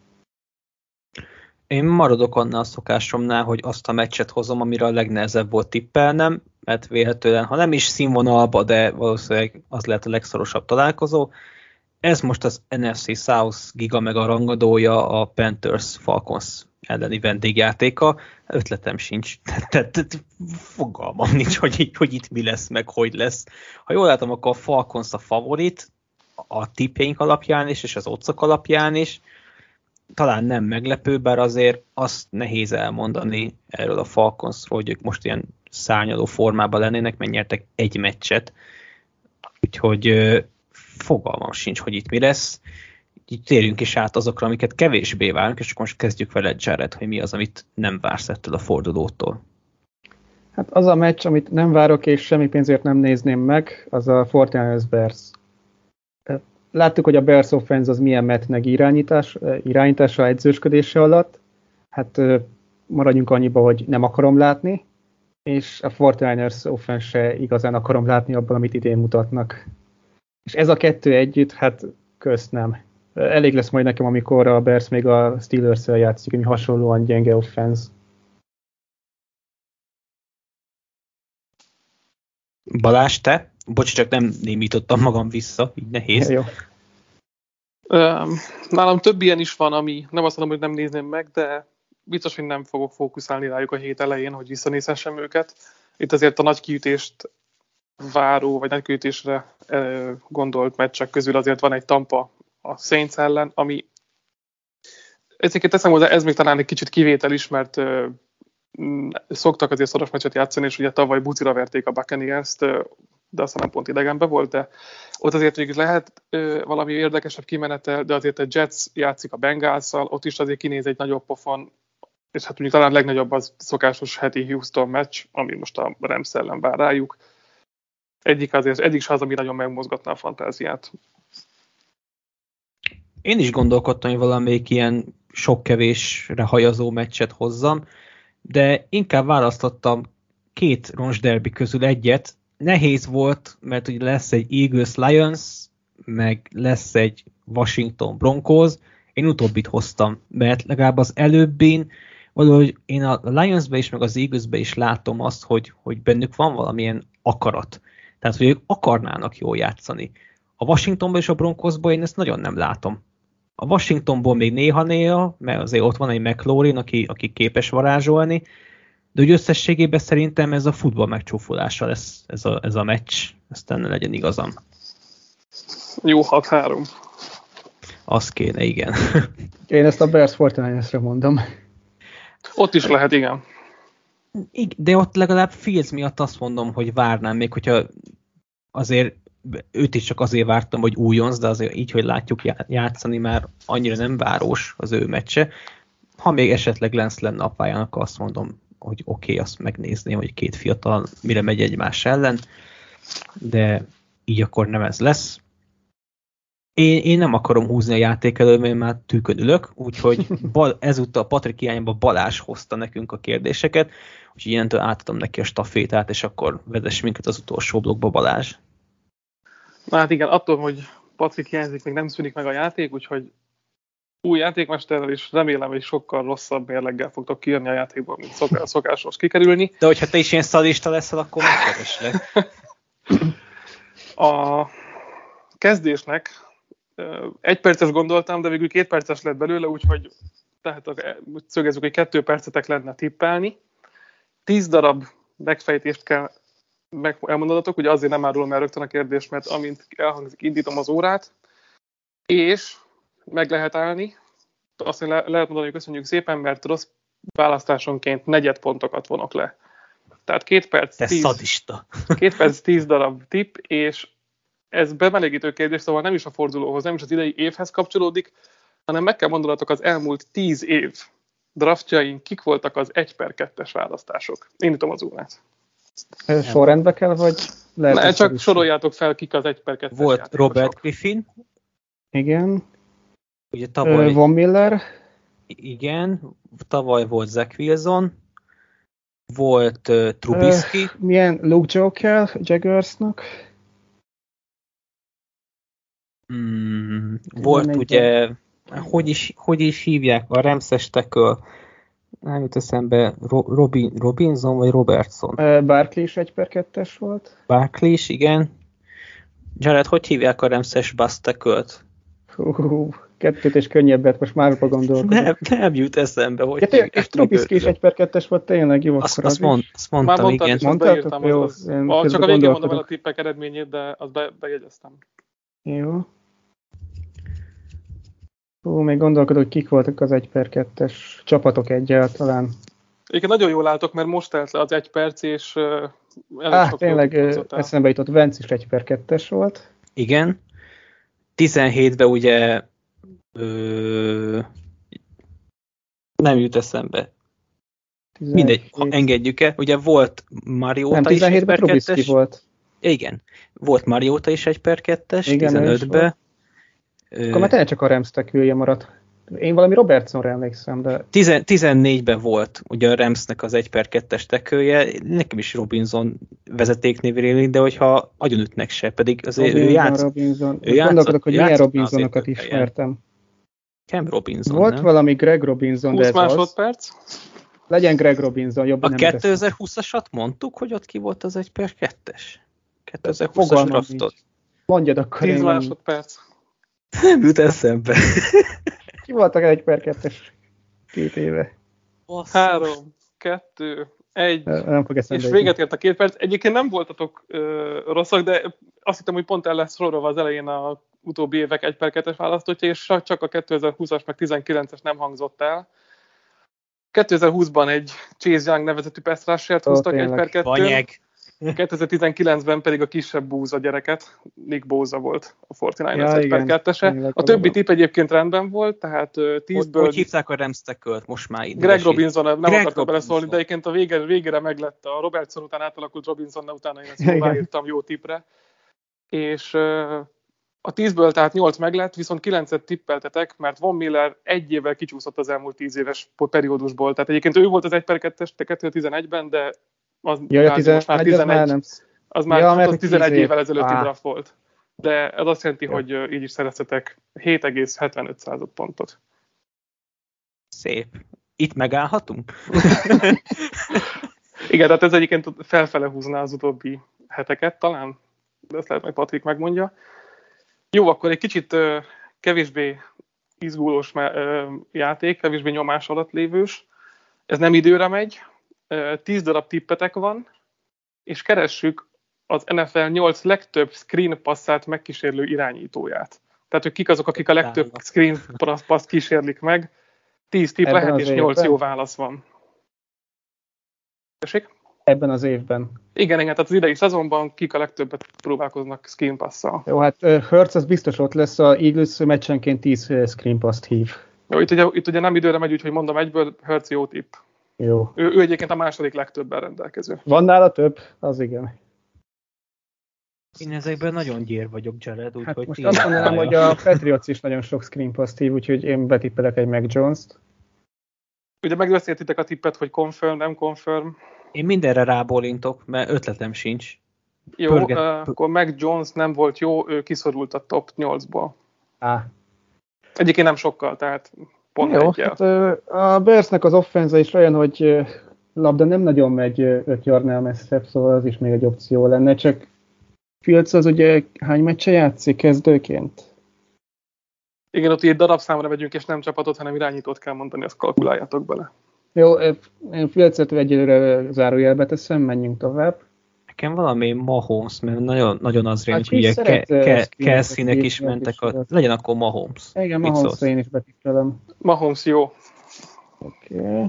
Speaker 3: Én maradok annál a szokásomnál, hogy azt a meccset hozom, amire a legnehezebb volt tippelnem, mert vélhetően, ha nem is színvonalba, de valószínűleg az lehet a legszorosabb találkozó. Ez most az NFC South giga meg a rangadója, a Panthers Falcons elleni vendégjátéka. Ötletem sincs. Fogalmam nincs, hogy itt mi lesz, meg hogy lesz. Ha jól látom, akkor a Falcons a favorit, a tippjeink alapján is, és az otcok alapján is. Talán nem meglepő, bár azért azt nehéz elmondani erről a Falconsról, hogy ők most ilyen szárnyaló formában lennének, mert nyertek egy meccset. Úgyhogy fogalmam sincs, hogy itt mi lesz. Így térjünk is át azokra, amiket kevésbé várunk, és akkor most kezdjük vele, Jared, hogy mi az, amit nem vársz ettől a fordulótól.
Speaker 5: Hát az a meccs, amit nem várok, és semmi pénzért nem nézném meg, az a 49ers Bears. Láttuk, hogy a Bears offense az milyen metneg irányítása edzősködése alatt. Hát maradjunk annyiba, hogy nem akarom látni, és a 49ers offense se igazán akarom látni abban, amit idén mutatnak. És ez a kettő együtt, hát közt nem. Elég lesz majd nekem, amikor a Bears még a Steelers-szel játszik, ami hasonlóan gyenge offense.
Speaker 3: Balázs, te? Bocs, csak nem némítottam magam vissza, így nehéz.
Speaker 5: Jó.
Speaker 4: Nálam több ilyen is van, ami nem azt mondom, hogy nem nézném meg, de biztos, hogy nem fogok fókuszálni rájuk a hét elején, hogy visszanézhessem őket. Itt azért a nagy kiütést váró, vagy nagy kiütésre gondolt meccsek közül azért van egy Tampa a Saints ellen, ami ezeket teszem hozzá, ez még talán egy kicsit kivétel is, mert szoktak azért szoros meccset játszani, és ugye tavaly bucira verték a Buccaneers-t, de aztán nem pont idegenben volt, de ott azért végül lehet valami érdekesebb kimenetel, de azért a Jets játszik a Bengalsszal, ott is azért kinéz egy nagyobb pofon, és hát mondjuk talán legnagyobb az szokásos heti Houston meccs, ami most a Rams ellen vár rájuk. Egyik se az, ami nagyon megmozgatná a fantáziát.
Speaker 3: Én is gondolkodtam, hogy valamelyik ilyen sok-kevésre hajazó meccset hozzam, de inkább választottam két roncsderbi közül egyet. Nehéz volt, mert ugye lesz egy Eagles-Lions, meg lesz egy Washington Broncos. Én utóbbit hoztam, mert legalább az előbbin valahogy én a Lionsbe is, meg az Eaglesbe is látom azt, hogy bennük van valamilyen akarat. Tehát, hogy ők akarnának jól játszani. A Washingtonban és a Broncosban én ezt nagyon nem látom. A Washingtonból még néha-néha, mert azért ott van egy McLaurin, aki képes varázsolni, de úgy összességében szerintem ez a futball megcsúfolása lesz ez a meccs, aztán ne legyen igazam.
Speaker 4: Jó 6-3.
Speaker 3: Az kéne, igen.
Speaker 5: Én ezt a Bears 49ersre mondom.
Speaker 4: Ott is lehet, igen.
Speaker 3: De ott legalább Fields miatt azt mondom, hogy várnám, még hogyha azért őt is csak azért vártam, hogy újonc, de azért így, hogy látjuk játszani, már annyira nem város az ő meccse. Ha még esetleg Lance lenne a pályán, akkor azt mondom, hogy oké, azt megnézném, hogy két fiatal mire megy egymás ellen, de így akkor nem ez lesz. Én nem akarom húzni a játék elől, mert már tűkön ülök, úgyhogy ezúttal Patrik hiányában Balázs hozta nekünk a kérdéseket, úgyhogy innentől átadom neki a stafétát, és akkor vezess minket az utolsó blokkba, Balázs.
Speaker 4: Na hát igen, attól, hogy Patrik hiányzik, még nem szűnik meg a játék, úgyhogy új játékmesterrel is remélem, hogy sokkal rosszabb mérleggel fogtok kijönni a játékból, mint szokásos kikerülni.
Speaker 3: De hogyha te is ilyen szadista leszel, akkor megkereslek.
Speaker 4: A kezdésnek 1 perces gondoltam, de végül 2 perces lett belőle, úgyhogy tehát szögezzük, hogy 2 percetek lenne tippelni. 10 darab megfejtést kell elmondanatok, ugye azért nem árulom el rögtön a kérdést, mert amint elhangzik, indítom az órát, és meg lehet állni. Azt lehet mondani, hogy köszönjük szépen, mert rossz választásonként negyed pontokat vonok le. Tehát 2 perc, 2 perc 10 darab tipp, és ez bemelegítő kérdés, szóval nem is a fordulóhoz, nem is az idei évhez kapcsolódik, hanem meg kell mondanatok az elmúlt 10 év draftjain, kik voltak az 1/2-es választások. Indítom az órát.
Speaker 5: Ez sorrendbe kell, vagy lehet?
Speaker 4: Ne, csak soroljátok fel, kik az 1/2-es
Speaker 3: volt
Speaker 4: játékosok.
Speaker 3: Robert Griffin.
Speaker 5: Igen.
Speaker 3: Ugye tavaly...
Speaker 5: Von Miller.
Speaker 3: Igen. Tavaly volt Zach Wilson. Volt Trubisky.
Speaker 5: Milyen Luke Joker Jaguarsnak?
Speaker 3: Volt ugye, hogy is hívják, a Ramses tackle, nem jut eszembe, Robinson vagy Robertson?
Speaker 5: Barkley is 1/2-es volt.
Speaker 3: Barkley is, igen. Jared, hogy hívják a Ramses bust tackle-t?
Speaker 5: 2 és könnyebbet, most már gondolkodom.
Speaker 3: Nem jut eszembe, hogy
Speaker 5: hívják. És Trubisky is 1/2-es volt, tényleg jó.
Speaker 3: Azt mondtam, igen.
Speaker 5: Mondtátok? Jó.
Speaker 4: Csak a végén mondom el a tippek eredményét, de azt bejegyeztem.
Speaker 5: Jó. Még gondolkodok, hogy kik voltak az 1/2-es csapatok egyáltalán.
Speaker 4: Egyébként nagyon jól álltok, mert most telt le az 1 perc, és
Speaker 5: tényleg eszembe jutott, Vance is 1/2-es volt.
Speaker 3: Igen. 17-ben ugye nem jut eszembe. 17. Mindegy, engedjük el. Ugye volt Mariota is
Speaker 5: 1/2-es volt.
Speaker 3: Igen. Volt Mariota is 1/2-es, 15-ben.
Speaker 5: Akkor már tényleg csak a Rams tackle-je maradt. Én valami Robertsonra emlékszem, de...
Speaker 3: 14-ben volt ugye a Ramsnek az 1/2-es tackle-je, nekem is Robinson vezetéknévre, de hogyha agyonütnek se, pedig azért
Speaker 5: Robinson. Gondolkodok, hogy milyen Robinsonokat ismertem.
Speaker 3: Cam Robinson,
Speaker 5: volt
Speaker 3: nem?
Speaker 5: Valami Greg Robinson,
Speaker 4: 20 másodperc.
Speaker 5: Legyen Greg Robinson, jobb
Speaker 3: a 2020-asat mondtuk, hogy ott ki volt az 1/2-es? 2020-as draftot.
Speaker 5: Mondjad akkor.
Speaker 4: 10 másodperc.
Speaker 3: Nem jut eszembe.
Speaker 5: Ki voltak 1/2-es 2 éve?
Speaker 4: 3, 2, 1,
Speaker 5: nem fog eszembe.
Speaker 4: És véget ért a 2 perc. Egyébként nem voltatok rosszak, de azt hittem, hogy pont el lesz sorolva az elején a utóbbi évek 1/2-es választottja, és csak a 2020-as meg 19-es nem hangzott el. 2020-ban egy Chase Young nevezetű pass rushert húztak 1/2. 2019-ben pedig a kisebb búza gyereket, Nick Bosa volt a 49ers 1/2-ese. A többi tipp egyébként rendben volt, tehát 10-ből...
Speaker 3: Hogy hívták a Rams tackle-t most már idő?
Speaker 4: Greg Robinson, nem akartam beleszólni, de egyébként a végére meglett a Robertson után átalakult Robinson, de utána én ezt jóváírtam jó tippre. És a 10-ből tehát 8 meglett, viszont 9-et tippeltetek, mert Von Miller 1 évvel kicsúszott az elmúlt 10 éves periódusból. Tehát egyébként ő volt az 1/2-es 2011-ben, de az most már 11, az már 11 évvel ezelőtti draft volt. De ez azt jelenti, hogy így is szereztetek 7,75 pontot.
Speaker 3: Szép. Itt megállhatunk?
Speaker 4: Igen, tehát ez egyébként felfele húzná az utóbbi heteket talán, de ezt lehet, meg Patrik megmondja. Jó, akkor egy kicsit kevésbé izgulós játék, kevésbé nyomás alatt lévős. Ez nem időre megy, 10 darab tippetek van, és keressük az NFL 8 legtöbb screen passzát megkísérlő irányítóját. Tehát, hogy kik azok, akik a legtöbb screen paszt kísérlik meg. 10 tipp lehet, és 8 jó válasz van. Tessék?
Speaker 5: Ebben az évben.
Speaker 4: Igen, tehát az idei szezonban kik a legtöbbet próbálkoznak screen passzal.
Speaker 5: Jó, hát Hurts az biztos ott lesz, a Eagles meccsenként 10 screen passt hív.
Speaker 4: Jó, itt ugye nem időre megy, úgyhogy mondom egyből, Hurts jó tipp.
Speaker 5: Jó.
Speaker 4: Ő egyébként a második legtöbben rendelkező.
Speaker 5: Van nála több? Az igen.
Speaker 3: Én ezekben nagyon gyér vagyok, Jared, úgyhogy...
Speaker 5: Hát most azt mondanám, hogy a Patriots is nagyon sok screen passt hív, úgyhogy én betippelek egy Mac Jones-t.
Speaker 4: Ugye megbeszéltitek a tippet, hogy confirm, nem confirm.
Speaker 3: Én mindenre rábólintok, mert ötletem sincs.
Speaker 4: Jó, akkor Mac Jones nem volt jó, ő kiszorult a top 8-ból. Egyébként nem sokkal, tehát pont
Speaker 5: jó,
Speaker 4: egyel.
Speaker 5: Hát, a Bearsnek az offense is olyan, hogy labda nem nagyon megy 5 yardnál messzebb, szóval az is még egy opció lenne, csak Fields az ugye hány meccse játszik kezdőként?
Speaker 4: Igen, ott így darabszámra megyünk, és nem csapatot, hanem irányítót kell mondani, azt kalkuláljátok bele.
Speaker 5: Jó, én Fields-et egyelőre zárójelbe teszem, menjünk tovább.
Speaker 3: Nekem valami Mahomes, mert nagyon, nagyon az rém,
Speaker 5: Hát
Speaker 3: hogy ugye Kelsey-nek is
Speaker 5: is
Speaker 3: mentek,
Speaker 5: is
Speaker 3: legyen akkor Mahomes.
Speaker 5: Igen, Mahomes-ra én is betippelem.
Speaker 4: Mahomes jó.
Speaker 5: Oké.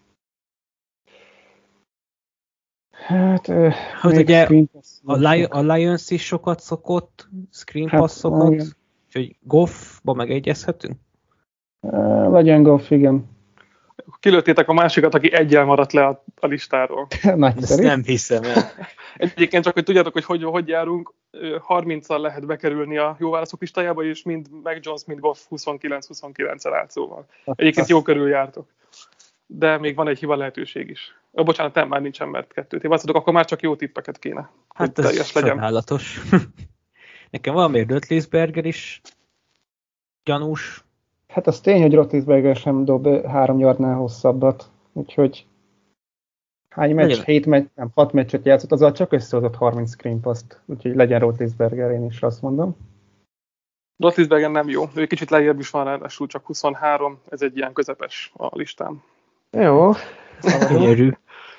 Speaker 5: Hát
Speaker 3: ugye a Lions is sokat szokott screen passzokat, úgyhogy Goffba megegyezhetünk?
Speaker 5: Legyen Goff, igen.
Speaker 4: Kilőttétek a másikat, aki eggyel maradt le a listáról.
Speaker 5: Nagyszerű.
Speaker 3: Ezt nem hiszem el.
Speaker 4: Egyébként csak, hogy tudjátok, hogy járunk, 30-al lehet bekerülni a jó válaszok listájába, és mind Mac Jones, mind Goff 29-29-el állt, szóval. Egyébként jó körül jártok. De még van egy hiba lehetőség is. Bocsánat, nem, már nincsen, mert 2 téváztatok, akkor már csak jó tippeket kéne.
Speaker 3: Hát ez sajnálatos. Nekem valamiért Roethlisberger is gyanús.
Speaker 5: Hát az tény, hogy Roethlisberger sem dob 3 yardnál hosszabbat, úgyhogy hány meccs? 6 meccset játszott, azzal csak összehozott 30 screen passt, úgyhogy legyen Roethlisberger, én is azt mondom.
Speaker 4: Roethlisberger nem jó, ő kicsit lejjebb is van, ráadásul csak 23, ez egy ilyen közepes a listán.
Speaker 5: Jó.
Speaker 3: Gyerű.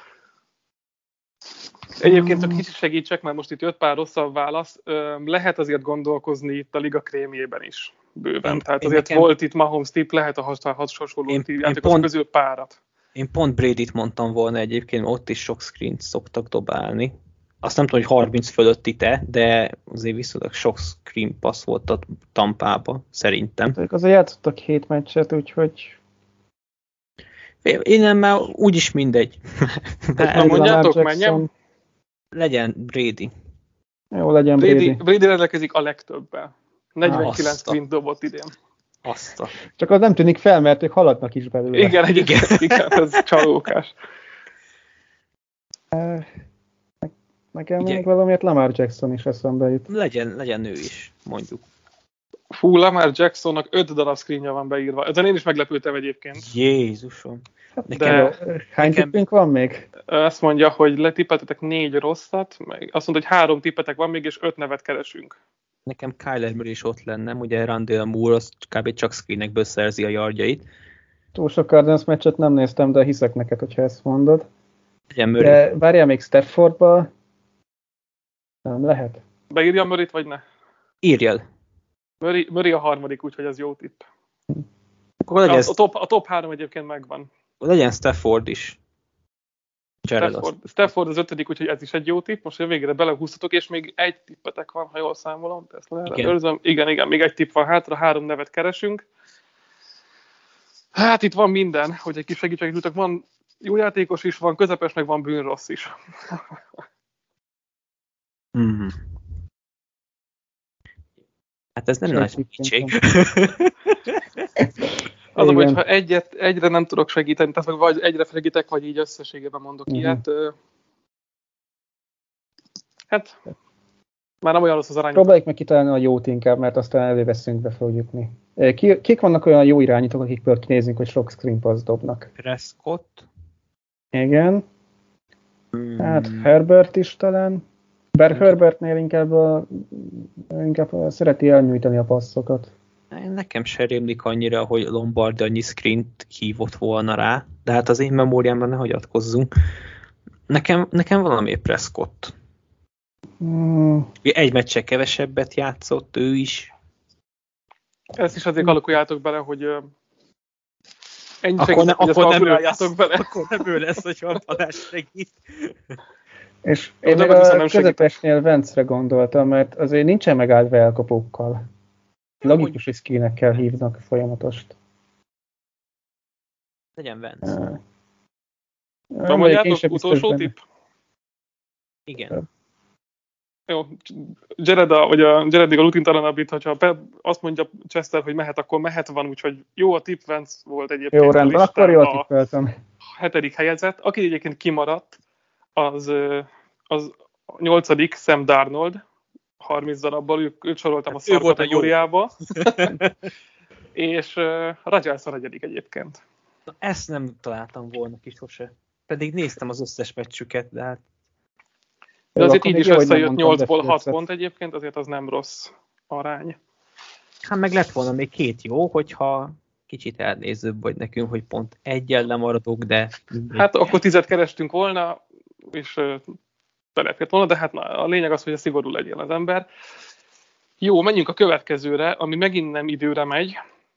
Speaker 4: Egyébként csak kicsit segítsek, mert most itt jött pár rosszabb válasz. Lehet azért gondolkozni itt a liga krémjében is bőven. Tehát azért volt itt Mahomes tipp, lehet a hasonló játékosok közül párat.
Speaker 3: Én pont Bradyt mondtam volna egyébként, ott is sok screent szoktak dobálni. Azt nem tudom, hogy 30 fölötti de azért viszonylag sok screen pass volt a Tampába, szerintem.
Speaker 5: Azért játszottak 7 meccset, úgyhogy...
Speaker 3: Én nem, már úgyis mindegy.
Speaker 4: Na mondjátok, menjem?
Speaker 3: Legyen Brady.
Speaker 5: Jó, legyen Brady.
Speaker 4: Brady rendelkezik a legtöbbel. 49 screen dobott idén.
Speaker 5: Csak az nem tűnik fel, mert ők haladnak is belőle.
Speaker 4: Igen, ez csalókás.
Speaker 5: Nekem még valamiért Lamar Jackson is eszembe jut.
Speaker 3: Legyen ő is, mondjuk.
Speaker 4: Fú, Lamar Jacksonnak 5 darab screenja van beírva. Ezen én is meglepődtem egyébként.
Speaker 3: Jézusom.
Speaker 5: Hány tippünk van még?
Speaker 4: Azt mondja, hogy letippeltetek 4 rosszat, meg azt mondta, hogy 3 tippetek van még, és 5 nevet keresünk.
Speaker 3: Nekem Kyler Murray is ott lenne, ugye Rondale Moore az kb. Csak screenekből szerzi a yardjait.
Speaker 5: Túl sok Cardinals meccset nem néztem, de hiszek neked, hogyha ezt mondod.
Speaker 3: Legyen Murray.
Speaker 5: De várjál még Staffordba. Nem lehet.
Speaker 4: Beírja Murrayt, vagy ne?
Speaker 3: Írjad.
Speaker 4: Murray a harmadik, úgyhogy ez jó tipp.
Speaker 3: Akkor
Speaker 4: A top 3 egyébként megvan.
Speaker 3: Legyen Stafford is.
Speaker 4: Stafford az 5., úgyhogy ez is egy jó tipp. Most végre belehúztatok, és még egy tippetek van, ha jól számolom. Igen, még egy tipp van hátra, 3 nevet keresünk. Hát itt van minden, hogy egy kis segítséget tudtak. Van jó játékos is, van közepes, meg van bűnrossz is.
Speaker 3: Hát ez nem nagy segítség.
Speaker 4: Az, hogyha egyre nem tudok segíteni, tehát vagy egyre segítek, vagy így összességében mondok ilyet. Hát Már nem olyan rossz az arány.
Speaker 5: Próbáljuk meg kitalálni a jót inkább, mert aztán előveszünk, be fogjuk jutni. Kik vannak olyan jó irányítók, akikből kinézünk, hogy sok screen pass dobnak?
Speaker 3: Prescott.
Speaker 5: Igen. Hát Herbert is talán. Bár Herbertnél inkább szereti elnyújtani a passzokat.
Speaker 3: Nekem se rémlik annyira, hogy Lombardi annyi screent hívott volna rá, de hát az én memóriámban ne hagyatkozzunk. Nekem valami Prescott. Egy meccse kevesebbet játszott, ő is.
Speaker 4: Ezt is azért kalkuláljátok bele, hogy ennyi
Speaker 3: akkor nem
Speaker 4: bele.
Speaker 3: Akkor nem ő lesz, hogyha a Balázs segít.
Speaker 5: És én meg a közepesnél Vence-re gondoltam, mert azért nincsen megáldva elkapókkal. Logikus szkínekkel hívnak folyamatost.
Speaker 3: Legyen Vence.
Speaker 4: Mondjátok, utolsó tipp?
Speaker 3: Igen.
Speaker 4: Jó, Jared a rutintalanabbit, hogyha azt mondja Chester, hogy mehet, akkor mehet van, úgyhogy jó a tipp, Vence volt egyébként.
Speaker 5: Jó, rendben, akkor jól tippeltem.
Speaker 4: A 7. helyezett. Aki egyébként kimaradt, az 8. Sam Darnold, 30 darabból, őt soroltam a szar kategóriába. És Rodgers a 4. egyébként.
Speaker 3: Na, ezt nem találtam volna ki sose. Pedig néztem az összes meccsüket, de hát...
Speaker 4: De azért így is összejött 8-ból 6 pont egyébként, azért az nem rossz arány.
Speaker 3: Hát meg lett volna még 2 jó, hogyha kicsit elnézőbb vagy nekünk, hogy pont egyen lemaradok, de...
Speaker 4: Hát akkor 10 kerestünk volna, és belefért volna, de hát a lényeg az, hogy szigorú legyen az ember. Jó, menjünk a következőre, ami megint nem időre megy.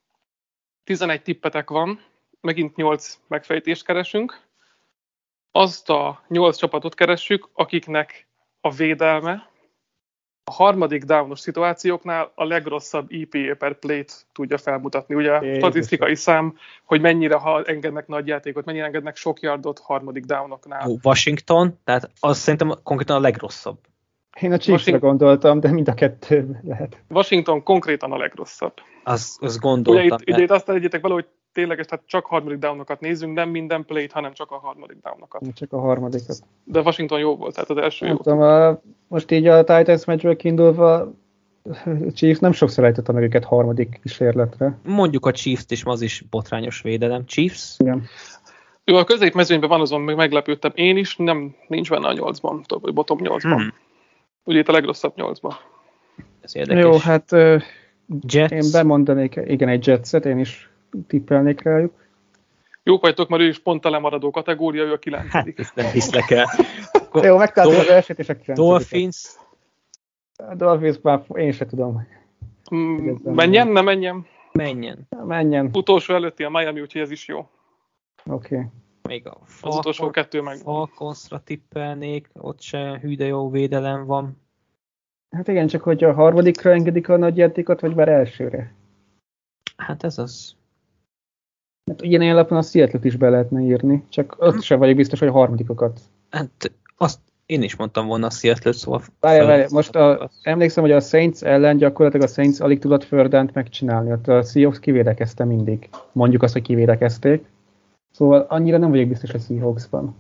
Speaker 4: 11 tippetek van, megint 8 megfejtést keresünk. Azt a 8 csapatot keressük, akiknek a védelme a harmadik downos szituációknál a legrosszabb EPA per plate tudja felmutatni. Ugye statisztikai szám, hogy mennyire engednek nagy játékot, mennyire engednek sok yardot harmadik downoknál.
Speaker 3: Washington, tehát az szerintem konkrétan a legrosszabb.
Speaker 5: Én a Chiefsre gondoltam, de mind a kettő lehet.
Speaker 4: Washington konkrétan a legrosszabb.
Speaker 3: Azt gondoltam.
Speaker 4: Ugye itt azt egyétek vele, hogy tényleg tehát csak harmadik downokat nézünk, nem minden play-t, hanem csak a harmadik downokat.
Speaker 5: Csak a harmadikat.
Speaker 4: De Washington jó volt, tehát az első jó.
Speaker 5: Tudom, most így a Titans meccsből kiindulva a Chiefs nem sokszor ejtette meg őket harmadik kísérletre.
Speaker 3: Mondjuk a Chiefs-t is, az is botrányos védelem. Chiefs?
Speaker 5: Igen.
Speaker 4: Jó, a középmezőnyben van, azon meg meglepődtem én is, nincs benne a 8-ban, vagy bottom 8-ban. Ugye itt a legrosszabb 8-ban.
Speaker 3: Ez érdekes.
Speaker 5: Jó, hát
Speaker 3: Jets.
Speaker 5: Én bemondanék, igen, egy Jetset, én is tippelnék rájuk.
Speaker 4: Jók vagytok, mert ő is pont a lemaradó kategória, ő a 9.
Speaker 3: Hát, ezt nem hiszlek el.
Speaker 5: Jó, megtaláltuk az elsőt és a 9.
Speaker 3: Dolphins.
Speaker 5: A Dolphins már én se tudom.
Speaker 4: Menjen, ne menjen?
Speaker 3: Menjen.
Speaker 4: Utolsó előtti a Miami, úgyhogy ez is jó.
Speaker 5: Oké.
Speaker 3: Még
Speaker 4: az utolsó 2 meg.
Speaker 3: Falconsra tippelnék, ott se hű de jó védelem van.
Speaker 5: Hát igen, csak hogy a harmadikra engedik a nagy játékot, vagy már elsőre?
Speaker 3: Hát ez az.
Speaker 5: Hát ugyanilyen lapon a Seattle-t is be lehetne írni, csak ott sem vagyok biztos, hogy a harmadikokat.
Speaker 3: Hát azt én is mondtam volna a Seattle-t, szóval...
Speaker 5: Várj, most emlékszem, hogy a Saints ellen gyakorlatilag a Saints alig tudott Fördent megcsinálni, ott a Seahawks kivédekezte mindig. Mondjuk azt, hogy kivédekezték. Szóval annyira nem vagyok biztos a Seahawksban.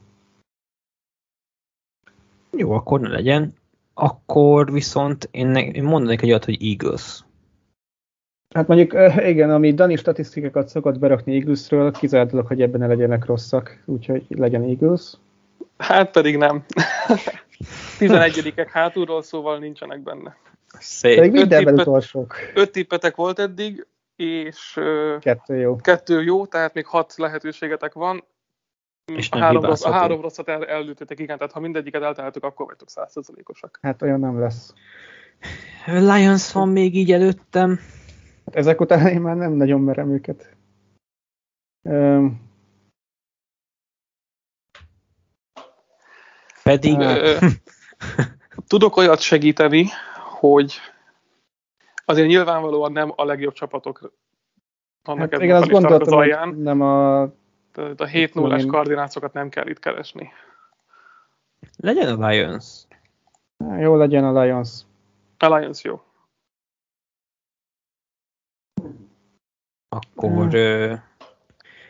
Speaker 3: Jó, akkor ne legyen. Akkor viszont én mondanék egy olyat, hogy Eagles.
Speaker 5: Hát mondjuk igen, ami Dani statisztikákat szokott berakni Eaglesről, kizárt dolog, hogy ebben ne legyenek rosszak, úgyhogy legyen Eagles.
Speaker 4: Hát pedig nem. 11-ek hátulról, szóval nincsenek benne.
Speaker 3: Szép.
Speaker 5: Pedig mindenben utolsók.
Speaker 4: 5 tippetek volt eddig, és
Speaker 5: 2 jó.
Speaker 4: 2 jó, tehát még 6 lehetőségetek van.
Speaker 3: És
Speaker 4: a 3 rosszat előttétek, igen, tehát ha mindegyiket eltaláltuk, akkor vagytok 100%-osak.
Speaker 5: Hát olyan nem lesz.
Speaker 3: Lions van még így előttem.
Speaker 5: Hát ezek után én már nem nagyon merem őket.
Speaker 3: Pedig...
Speaker 4: Tudok olyat segíteni, hogy azért nyilvánvalóan nem a legjobb csapatok vannak
Speaker 5: hát igen, azt gondoltam,
Speaker 4: az alján.
Speaker 5: Nem a
Speaker 4: 7-0-es Cardinalsokat nem kell itt keresni.
Speaker 3: Legyen a Lions.
Speaker 5: Jó, legyen a Lions.
Speaker 4: A Lions jó.
Speaker 3: Akkor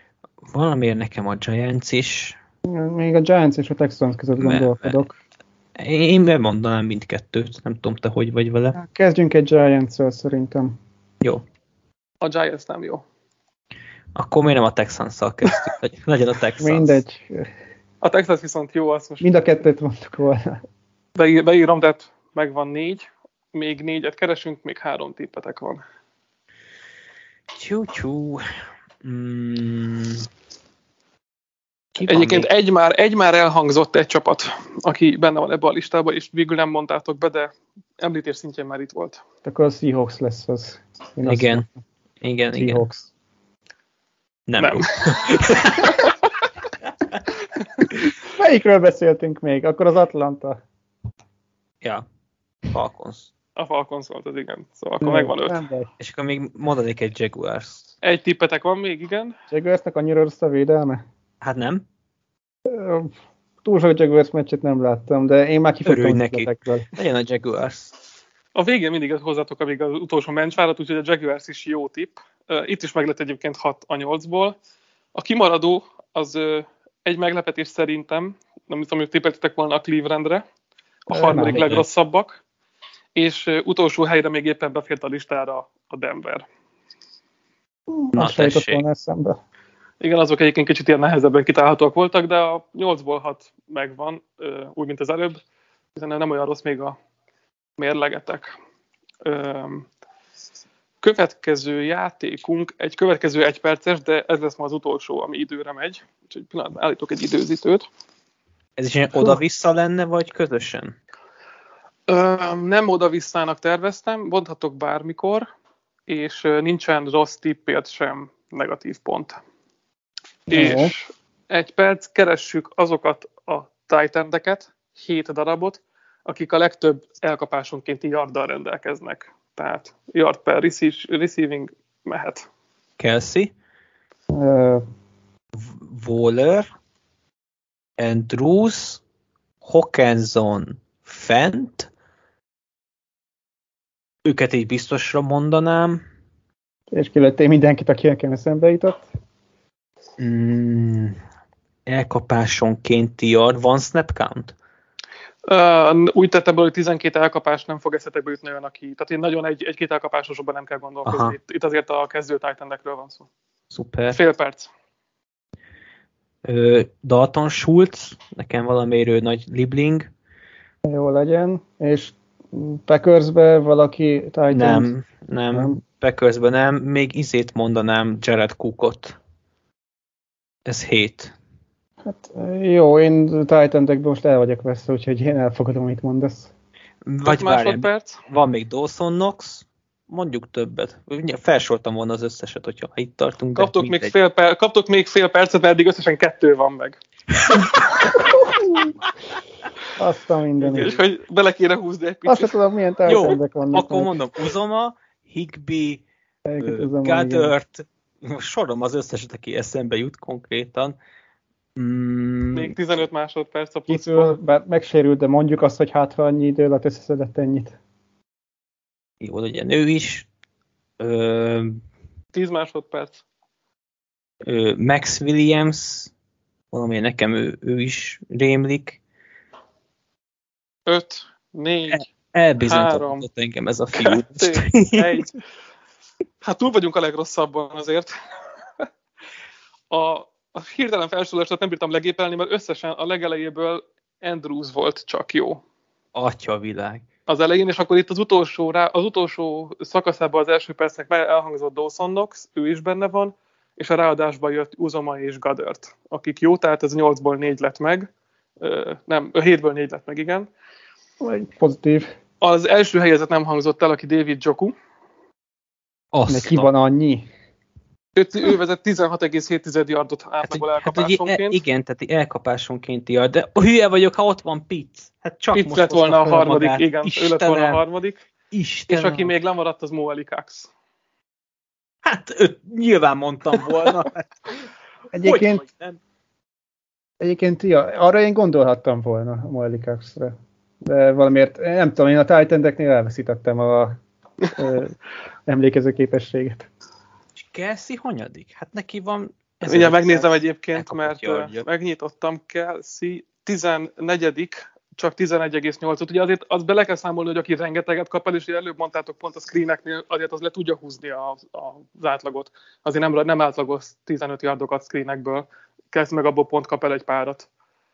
Speaker 3: valamiért nekem a Giants is.
Speaker 5: Még a Giants és a Texans között gondolkodok.
Speaker 3: Én bemondanám mindkettőt, nem tudom, te hogy vagy vele.
Speaker 5: Kezdjünk egy Giants-szől szerintem.
Speaker 3: Jó.
Speaker 4: A Giants nem jó.
Speaker 3: Akkor miért nem a Texans-szal kezdtük? Legyen a Texans.
Speaker 5: Mindegy.
Speaker 4: A Texas viszont jó, azt most
Speaker 5: Mind a kettőt mondtuk volna.
Speaker 4: beírom, tehát megvan 4, még 4-et keresünk, még 3 tippetek van.
Speaker 3: Tyú.
Speaker 4: Egyébként egy már elhangzott egy csapat, aki benne van ebbe a listában, és végül nem mondtátok be, de említés szintjén már itt volt.
Speaker 5: Akkor a Seahawks lesz az.
Speaker 3: Igen.
Speaker 5: Seahawks.
Speaker 3: Nem.
Speaker 5: Melyikről beszéltünk még? Akkor az Atlanta.
Speaker 3: Ja, Falcons.
Speaker 4: A Falcons volt az, igen. Szóval akkor megvan 5.
Speaker 5: Nem baj.
Speaker 3: És akkor még mondanék egy Jaguars.
Speaker 4: Egy tippetek van még, igen?
Speaker 5: Jaguarsnak annyira rossz a védelme?
Speaker 3: Hát nem.
Speaker 5: Túl sok Jaguars meccset nem láttam, de én már kifogtam
Speaker 3: Örülj
Speaker 5: a
Speaker 3: neki.
Speaker 5: tippetekről.
Speaker 3: Legyen a Jaguars.
Speaker 4: A végén mindig hozzátok amíg az utolsó mencsvárat, úgyhogy a Jaguars is jó tipp. Itt is meg lett egyébként 6 a 8-ból. A kimaradó az egy meglepetés szerintem, nem tudom, hogy tippeltetek volna a Clevelandre, a harmadik
Speaker 3: nem.
Speaker 4: legrosszabbak, és utolsó helyre még éppen befért a listára a Denver.
Speaker 3: Na,
Speaker 5: Azt se jutott
Speaker 3: tessék.
Speaker 5: volna eszembe.
Speaker 4: Igen, azok egyébként kicsit ilyen nehezebben kitálhatóak voltak, de a 8-ból 6 megvan, úgy, mint az előbb, hiszen nem olyan rossz még a mérlegetek. Következő játékunk egy következő 1 perces, de ez lesz ma az utolsó, ami időre megy. Úgyhogy pillanatban állítok egy időzítőt.
Speaker 3: Ez is ilyen oda-vissza lenne, vagy közösen?
Speaker 4: Nem oda-visszának terveztem, mondhatok bármikor, és nincsen rossz tippért sem negatív pont.
Speaker 5: Jó.
Speaker 4: És 1 perc, keressük azokat a tight endeket, 7 darabot, akik a legtöbb elkapásonkénti yarddal rendelkeznek. Tehát yard per receiving mehet.
Speaker 3: Kelsey,
Speaker 5: Ö,
Speaker 3: Waller, Andrews, Hawkinson, Fent. Őket így biztosra mondanám.
Speaker 5: és kilőttél mindenkit, aki nekem eszembe jutott.
Speaker 3: Elkapásonkénti yard. Van snap count?
Speaker 4: Úgy tettem belőle, hogy 12 elkapás nem fog eszetekbe jutni olyan, aki... Tehát én nagyon egy-két elkapásosabban nem kell gondolkozni. Itt azért a kezdő tight endekről van szó.
Speaker 3: Szuper.
Speaker 4: Fél perc.
Speaker 3: Dalton Schultz, nekem valamiért ő nagy libling.
Speaker 5: Jó legyen. És Packersbe valaki Titans?
Speaker 3: Nem. Packersben nem. Még izét mondanám, Jared Cookot. Ez 7.
Speaker 5: Hát jó, én Titansekben most el vagyok veszve, úgyhogy én elfogadom, amit mondasz.
Speaker 3: Vagy
Speaker 4: Másodperc.
Speaker 3: van még Dawson Knox, mondjuk többet. Felsoroltam volna az összeset, hogyha itt tartunk.
Speaker 4: Kaptok még fél percet, mert eddig összesen 2 van meg.
Speaker 5: Azt a mindenit.
Speaker 4: És hogy bele kéne húzni egy
Speaker 5: Azt sem
Speaker 4: picit.
Speaker 5: tudom, milyen
Speaker 3: Jó,
Speaker 5: Titansek vannak.
Speaker 3: akkor mondom, Uzoma, Higbee,
Speaker 5: Uzoma,
Speaker 3: Goddard, sorom az összeset, aki eszembe jut konkrétan.
Speaker 4: Még 15 másodperc a
Speaker 5: Kitől,
Speaker 4: pluszban.
Speaker 5: bár megsérült, de mondjuk azt, hogy hát ha annyi idő alatt összeszedett ennyit.
Speaker 3: Jó, ugye nő is.
Speaker 4: 10 másodperc.
Speaker 3: Max Williams, valami nekem ő is rémlik.
Speaker 4: 5, 4,
Speaker 3: Elbizonyított engem ez a fiú.
Speaker 4: 2, 1. Hát túl vagyunk a legrosszabban azért. A hirtelen felsorolását nem bírtam legépelni, mert összesen a legelejéből Andrews volt csak jó.
Speaker 3: Atya világ.
Speaker 4: Az elején, és akkor itt az utolsó szakaszában az első percnek elhangzott Dawson Knox, ő is benne van, és a ráadásban jött Uzoma és Goddard, akik jó, tehát ez 8-ból 4 lett meg, nem, 7-ből 4 lett meg, igen.
Speaker 5: Pozitív.
Speaker 4: Az első helyezett nem hangzott el, aki David Njoku.
Speaker 5: Neki van annyi.
Speaker 4: Ő vezet 16,7 yardot átlagol elkapásonként.
Speaker 3: Igen, tehát elkapásonként yard, de hülye vagyok, ha ott van Pitts. Hát csak
Speaker 4: Pitts
Speaker 3: most
Speaker 4: lett volna a harmadik,
Speaker 3: magát.
Speaker 4: igen, ő lett volna a harmadik.
Speaker 3: Istenem.
Speaker 4: És aki még lemaradt, az Mo Alie-Cox.
Speaker 3: Hát nyilván mondtam volna.
Speaker 5: Egyébként arra én gondolhattam volna a Mo Alie-Coxra. De valamiért, nem tudom, én a Titan-eknél elveszítettem a emlékező képességet.
Speaker 3: És Kelsey hanyadik? Hát neki van...
Speaker 4: Ugye megnézem egyébként, mert megnyitottam, Kelsey 14. csak 11,8-ot. Ugye azért azt bele kell számolni, hogy aki rengeteget kap el, és előbb mondtátok pont a screeneknél, azért az le tudja húzni az átlagot. Azért nem átlagos 15 yardokat screenekből. Kezd meg abból pont kap el egy párat.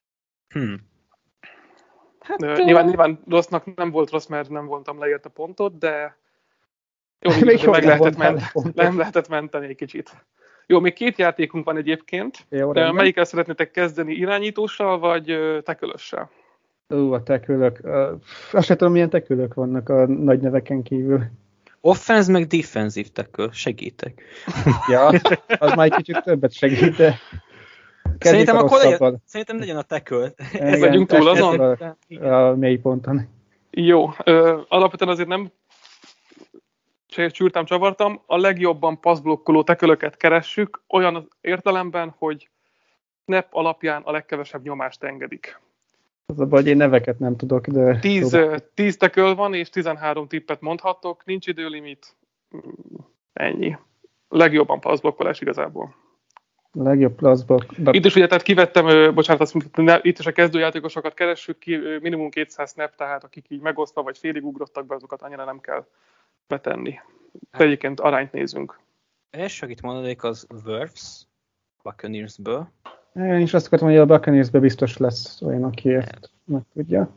Speaker 4: Hát, nyilván rossznak nem volt rossz, mert nem vontam le érte pontot, de jó, nem lehetett menteni egy kicsit. Jó, még 2 játékunk van egyébként. Melyikkel szeretnétek kezdeni, irányítóssal vagy tekölössel?
Speaker 5: A tekölök. Azt sem tudom, milyen tekölök vannak a nagy neveken kívül.
Speaker 3: Offense meg defensive tackle, segítek.
Speaker 5: Ja, az már egy kicsit többet segít, de
Speaker 3: Szerintem legyen a tackle.
Speaker 4: Ez vagyunk túl azon?
Speaker 5: A mély ponton.
Speaker 4: Jó, alapvetően azért nem csúrtam, csavartam. A legjobban passzblokkoló tekölöket keressük, olyan értelemben, hogy snap alapján a legkevesebb nyomást engedik.
Speaker 5: Az a baj, hogy én neveket nem tudok, de...
Speaker 4: 10 tackle van, és 13 tippet mondhatok, nincs időlimit. Ennyi. Legjobban passzblokkolás igazából.
Speaker 5: Legjobb passzblokk.
Speaker 4: Itt is ugye, tehát kivettem, itt is a kezdőjátékosokat keressük ki, minimum 200 snap, tehát akik így megosztva vagy félig ugrottak be, azokat annyira nem kell betenni. De egyébként arányt nézünk.
Speaker 3: Első, akit mondanék, az Wirfs, Buccaneersből.
Speaker 5: Én is azt akartam, hogy a Buccaneersből biztos lesz olyan, aki ezt meg tudja.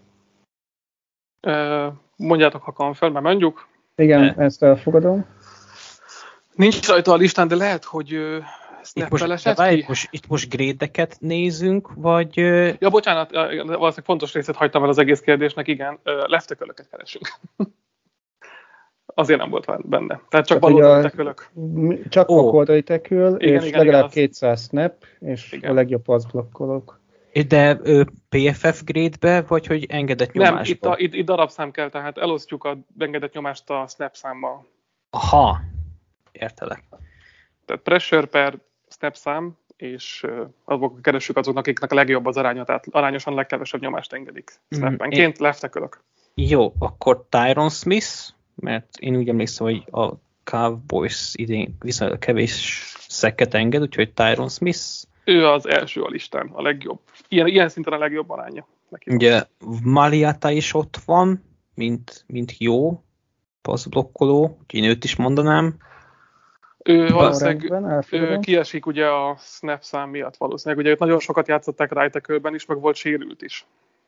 Speaker 4: Mondjátok, ha kan fel, mert mondjuk.
Speaker 5: Igen, ezt elfogadom.
Speaker 4: Nincs rajta a listán, de lehet, hogy snap-el esett ki.
Speaker 3: Itt most grade-eket nézünk, vagy...
Speaker 4: Ja, bocsánat, valószínűleg fontos részét hagytam el az egész kérdésnek, igen. Left tackle-öket keresünk. Azért nem volt benne. Tehát csak baloldali tekölök.
Speaker 5: Csak oldali tekül, és
Speaker 4: igen,
Speaker 5: legalább
Speaker 4: az...
Speaker 5: 200 snap, és igen. A legjobb passzblokkolók.
Speaker 3: De PFF grade-be, vagy hogy engedett nyomásba?
Speaker 4: Nem, itt darabszám kell, tehát elosztjuk a engedett nyomást a snap számmal.
Speaker 3: Aha, értelek.
Speaker 4: Tehát pressure per snap szám, és azok keressük azoknak, akiknek a legjobb az aránya, tehát arányosan legkevesebb nyomást engedik snappenként, left tackle-ök.
Speaker 3: Jó, akkor Tyron Smith, mert én úgy emlékszem, hogy a Cowboys idén viszonylag kevés szekket enged, úgyhogy Tyron Smith.
Speaker 4: Ő az első a listán, a legjobb. Ilyen szinten a legjobb aránya.
Speaker 3: Ugye Maliata is ott van, mint jó passzblokkoló, úgyhogy én őt is mondanám.
Speaker 4: Ő valószínűleg kiesik ugye a snap szám miatt valószínűleg. Ugye őt nagyon sokat játszották right tackle-ben is, meg volt sérült is.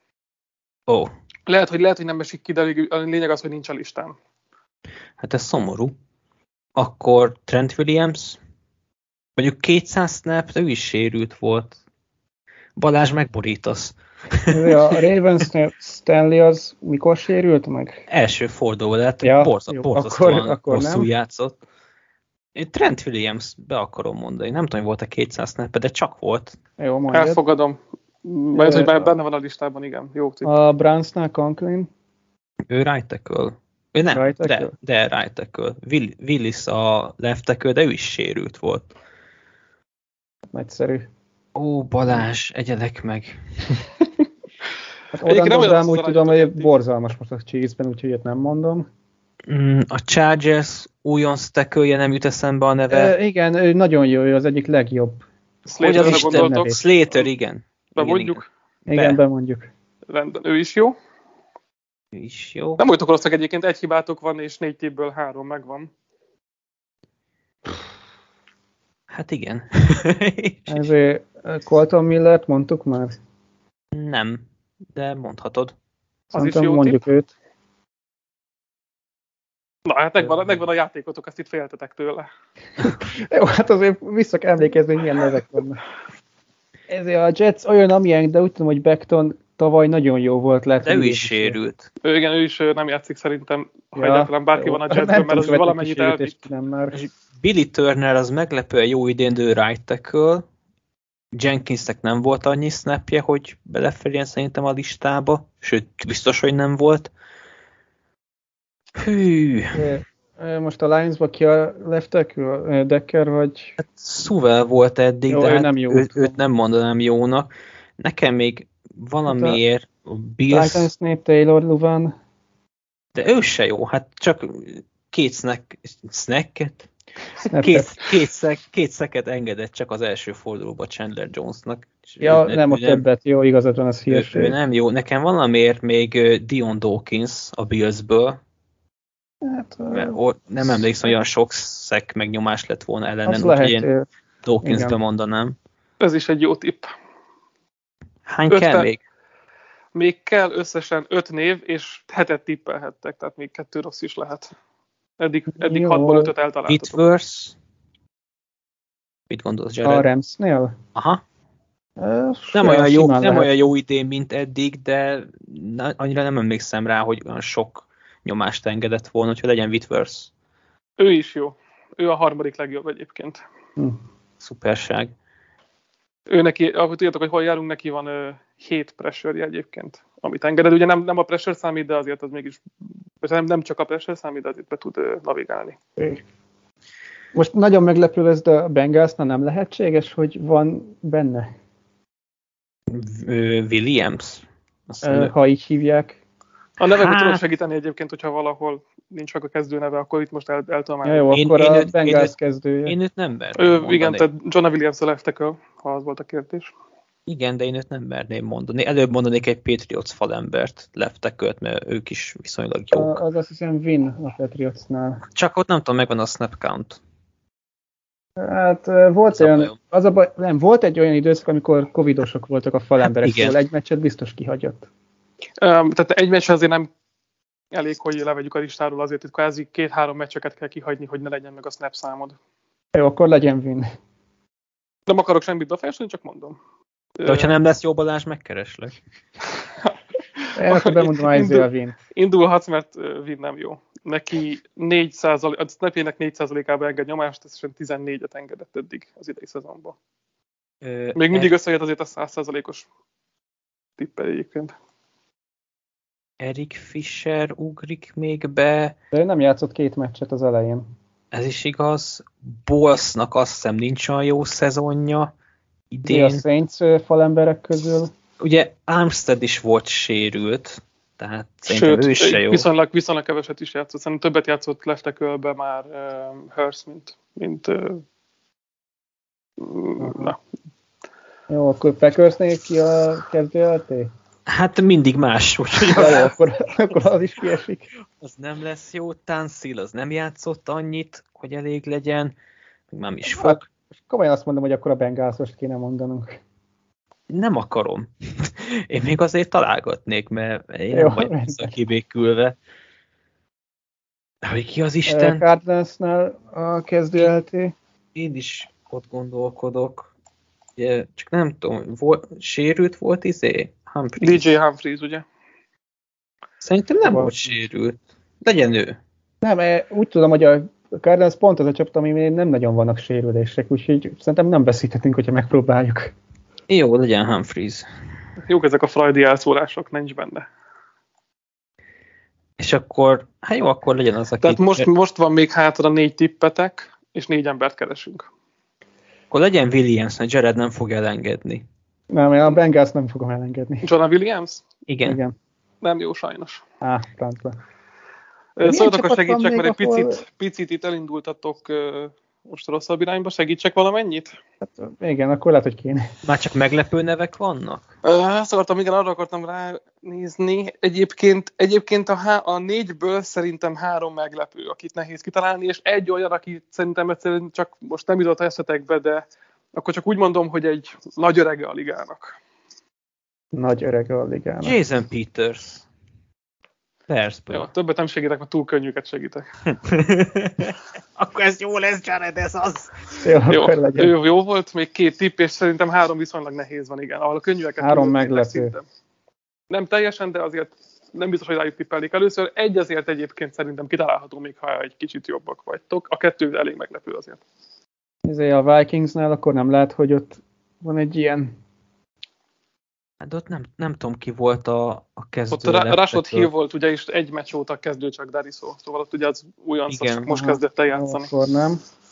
Speaker 4: Lehet, hogy nem esik ki, de a lényeg az, hogy nincs a listán.
Speaker 3: Hát ez szomorú. Akkor Trent Williams, mondjuk 200 snap, de ő is sérült volt. Balázs, megborítasz.
Speaker 5: A Ravens Stanley az mikor sérült meg?
Speaker 3: Első forduló, de hát borzasztóan rosszul játszott. Én Trent Williams be akarom mondani. Nem tudom, hogy volt a 200 snap, de csak volt.
Speaker 5: Jó, mondjad.
Speaker 4: Elfogadom. Mert hogy benne van a listában, igen. Jó,
Speaker 5: a Brownsnál Conklin.
Speaker 3: Ő right tackle. Ő nem, right tackle? De right tackle. Willis a left tackle, de ő is sérült volt.
Speaker 5: Nagyszerű.
Speaker 3: Ó, Balázs, egyedek meg.
Speaker 5: Hát oda úgy tudom, hogy borzalmas most a Chiefsben, úgyhogy ilyet nem mondom.
Speaker 3: A Chargers újonc tackle-je nem jut eszembe a neve.
Speaker 5: Igen, ő nagyon jó, ő az egyik legjobb.
Speaker 3: Slater, igen.
Speaker 4: Bemondjuk?
Speaker 5: Igen, bemondjuk.
Speaker 4: Rendben, ő is jó. Nem voltok rosszak egyébként, egy hibátok van, és 4 tippből 3 megvan.
Speaker 3: Hát igen.
Speaker 5: Ezért Colton Millert mondtuk már?
Speaker 3: Nem, de mondhatod.
Speaker 4: Az is jó
Speaker 5: mondjuk
Speaker 4: tipp.
Speaker 5: Őt.
Speaker 4: Na, hát megvan a játékotok, ezt itt féltetek tőle.
Speaker 5: Jó, hát azért vissza kell emlékezni, hogy milyen nevek vannak. Ezért a Jets olyan, amilyen, de úgy tudom, hogy Beckton tavaly nagyon jó volt. Lehet,
Speaker 3: de ő is sérült.
Speaker 4: Igen, ő is nem játszik szerintem, ha egyáltalán bárki van a Jetsben, mert az valamennyit elvitt.
Speaker 3: Billy Turner az meglepően jó idéndő right tackle. Jenkinsnek nem volt annyi snapje, hogy belefeljen szerintem a listába. Sőt, biztos, hogy nem volt. Hű.
Speaker 5: Most a Lionsban ki a left tackle? Decker vagy?
Speaker 3: Hát Sewell volt eddig, jó, de
Speaker 5: nem jó.
Speaker 3: Őt nem mondanám jónak. Nekem még valamiért a Bills...
Speaker 5: Titans Taylor Luvan.
Speaker 3: De ő se jó, hát csak 2 snacket. Két szeket engedett csak az első fordulóba Chandler Jonesnak.
Speaker 5: Ja, nem a többet, jó, igazad van, az hülyeség.
Speaker 3: Ő nem jó. Nekem valamiért még Dion Dawkins a Billsből. Hát, nem emlékszem, olyan sok szek megnyomás lett volna ellenen, úgyhogy én Dawkins bemondanám.
Speaker 4: Ez is egy jó tipp.
Speaker 3: Hány kell még?
Speaker 4: Még kell összesen 5 név, és 7-et tippelhettek, tehát még 2 rossz is lehet. Eddig 6-ból 5-öt eltaláltatok.
Speaker 3: Whitworth. Mit gondolsz, Jared?
Speaker 5: A Ramsnél?
Speaker 3: Aha. Nem olyan jó idén, mint eddig, de annyira nem emlékszem rá, hogy olyan sok nyomást engedett volna, hogy legyen Whitworth.
Speaker 4: Ő is jó. Ő a harmadik legjobb egyébként.
Speaker 3: Szuperság.
Speaker 4: Ő neki, ahogy tudjátok, hogy hol járunk, neki van 7 pressure-je egyébként, amit engeded. Ugye nem a pressure számít, de azért az mégis, nem csak a pressure számít, de azért be tud navigálni.
Speaker 5: Most nagyon meglepő lesz, de a Bengalsnál nem lehetséges, hogy van benne?
Speaker 3: Williams?
Speaker 5: Ha így hívják.
Speaker 4: A nevek tudok segíteni egyébként, hogyha valahol nincs meg a kezdőneve, akkor itt most el tudom állni.
Speaker 5: Jó, akkor a Bengals kezdője.
Speaker 3: Én őt nem merném
Speaker 4: igen, tehát John Williams a left tackle, ha az volt a kérdés.
Speaker 3: Igen, de én őt nem merném mondani. Előbb mondanék egy Patriots falembert, left tackle-t, mert ők is viszonylag jók.
Speaker 5: Az azt hiszem Win a Patriotsnál.
Speaker 3: Csak ott nem tudom, megvan a snap count.
Speaker 5: Hát volt volt egy olyan időszak, amikor covidosok voltak a falemberek, szóval egy meccset biztos kihagyott.
Speaker 4: Tehát egy meccs azért nem elég, hogy levegyük a listáról, azért hogy kvázi 2-3 meccseket kell kihagyni, hogy ne legyen meg a snap számod.
Speaker 5: Jó, akkor legyen Win.
Speaker 4: Nem akarok semmit befolyásolni, csak mondom.
Speaker 3: De hogyha nem lesz jó, Balázs, megkereslek.
Speaker 5: Én akkor bemondom Isaiah Win.
Speaker 4: Indulhatsz, mert Win nem jó. Neki 4%, a snapjének 4%-ába enged nyomást, ez 14-et engedett eddig az idei szezonban. Még mindig összejött azért a 100%-os tippel egyébként.
Speaker 3: Eric Fisher ugrik még be.
Speaker 5: De ő nem játszott 2 meccset az elején.
Speaker 3: Ez is igaz. Bolsznak azt hiszem nincs olyan jó szezonja idén.
Speaker 5: A Saints falemberek közül.
Speaker 3: Ugye Armstead is volt sérült, tehát szerintem ő se jó.
Speaker 4: Viszonylag keveset is játszott. Szerintem többet játszott left tackle-be már Hurst, mint na.
Speaker 5: Jó, akkor Packersnél ki a kezdőjelté?
Speaker 3: Hát mindig más.
Speaker 5: Ja, akkor az is kiesik.
Speaker 3: Az nem lesz jó. Tansil az nem játszott annyit, hogy elég legyen. Nem is fog.
Speaker 5: Hát, komolyan azt mondom, hogy akkor a Bengalsost kéne mondanunk.
Speaker 3: Nem akarom. Én még azért találgatnék, mert én nem vagyok kibékülve. Hogy ki az Isten?
Speaker 5: Cardinalsnál a kezdőjelté.
Speaker 3: Én is ott gondolkodok. Csak nem tudom, sérült volt Humphries.
Speaker 4: DJ Humphries, ugye?
Speaker 3: Szerintem nem volt sérült. Legyen ő.
Speaker 5: Nem, úgy tudom, hogy a Cardinals pont az a csapat, ami nem nagyon vannak sérülések, úgyhogy szerintem nem veszíthetünk, hogyha megpróbáljuk.
Speaker 3: Jó, legyen Humphries.
Speaker 4: Jók ezek a freudi elszólások, nincs benne.
Speaker 3: És akkor, hát jó, akkor legyen az, aki...
Speaker 4: Tehát most van még hátra 4 tippetek, és 4 embert keresünk.
Speaker 3: Akkor legyen Williams, mert Jared nem fog elengedni.
Speaker 5: Nem, a Bengals nem fogom elengedni.
Speaker 4: John Williams?
Speaker 3: Igen.
Speaker 4: Nem jó, sajnos.
Speaker 5: Francba.
Speaker 4: Szóltak, hogy segítsek, mert egy picit itt elindultatok most rosszabb irányba. Segítsek valamennyit?
Speaker 5: Hát, igen, akkor lehet, hogy kéne.
Speaker 3: Már csak meglepő nevek vannak?
Speaker 4: Arra akartam ránézni. Egyébként a 4-ből szerintem 3 meglepő, akit nehéz kitalálni, és egy olyan, aki szerintem egyszerűen csak most nem jutott eszetekbe, de akkor csak úgy mondom, hogy egy nagy örege a ligának.
Speaker 5: Nagy örege a ligának.
Speaker 3: Jason Peters. Persze.
Speaker 4: Jó, többet nem segítek, mert túl könnyűket segítek.
Speaker 3: Akkor ez jó lesz, Jared, ez az.
Speaker 4: Jó volt, még 2 tipp, és szerintem 3 viszonylag nehéz van, igen. Ahol a könnyűeket
Speaker 5: 3 meglepő.
Speaker 4: Nem teljesen, de azért nem biztos, hogy rájuk tippelnék először. Egy azért egyébként szerintem kitalálható, még ha egy kicsit jobbak vagytok. A 2 elég meglepő azért.
Speaker 5: Ezért a Vikingsnál akkor nem lehet, hogy ott van egy ilyen...
Speaker 3: Hát ott nem tudom, ki volt a kezdő.
Speaker 4: Ott Rashod Hill volt, ugye, és 1 meccs óta kezdő csak Dariso. Szóval ott ugye az újonc, csak most kezdett el játszani.
Speaker 5: Akkor nem.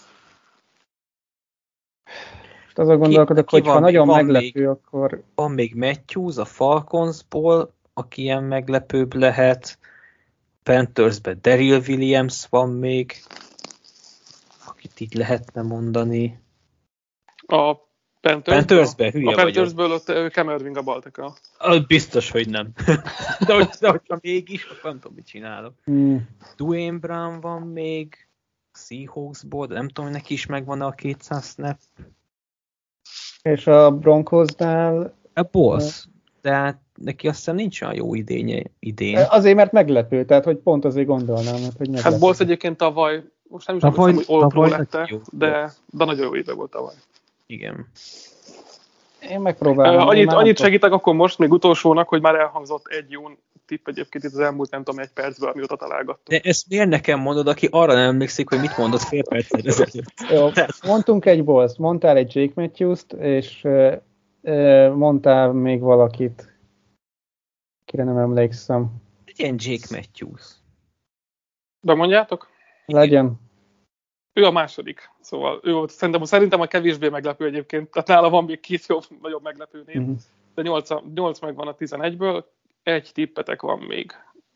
Speaker 5: Most azon gondolkodok, hogy ha nagyon meglepő, akkor...
Speaker 3: Van még Matthews a Falconsból, aki ilyen meglepőbb lehet. Panthersben Daryl Williams van még. akit így lehetne mondani.
Speaker 4: A
Speaker 3: Panthersbe hülye
Speaker 4: a Panthersből ott Cam Erving a bal tackle.
Speaker 3: Biztos, hogy nem. de hogyha mégis, akkor nem tudom, mit csinálok. Dwayne Brown van még Seahawksból, de nem tudom, hogy neki is megvan a 200 snap.
Speaker 5: És a Broncosnál...
Speaker 3: A Boss, de hát neki azt hiszem nincs olyan jó idén.
Speaker 5: Azért, mert meglepő, tehát hogy pont azért gondolnám, hogy meglepő.
Speaker 4: Hát Boss egyébként tavaly, most nem is tudom, hogy All-Pro lett, de nagyon jó éve volt tavaly.
Speaker 3: Igen.
Speaker 5: Én megpróbálom.
Speaker 4: Annyit segítek akkor most, még utolsónak, hogy már elhangzott egy jó tipp egyébként itt az elmúlt, nem tudom, egy percben, amióta találgattunk.
Speaker 3: De ezt miért nekem mondod, aki arra nem emlékszik, hogy mit mondott fél perccel ezelőtt?
Speaker 5: Jó, mondtunk egy Balls, mondtál egy Jake Matthews-t, és mondtál még valakit, kire nem emlékszem.
Speaker 3: Legyen Jake Matthews.
Speaker 4: Bemondjátok?
Speaker 5: Legyen.
Speaker 4: Ő a második, szóval ő volt szerintem a kevésbé meglepő egyébként, tehát nála van még két nagyobb meglepő név, de 8 megvan a 11-ből, egy tippetek van még.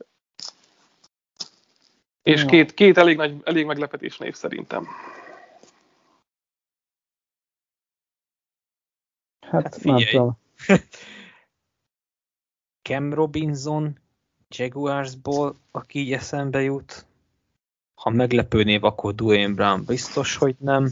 Speaker 4: És két elég meglepetés név szerintem.
Speaker 5: Hát nem tudom.
Speaker 3: Cam Robinson Jaguarsból, aki így eszembe jut. Ha meglepő név, akkor Dwayne Brown biztos, hogy nem.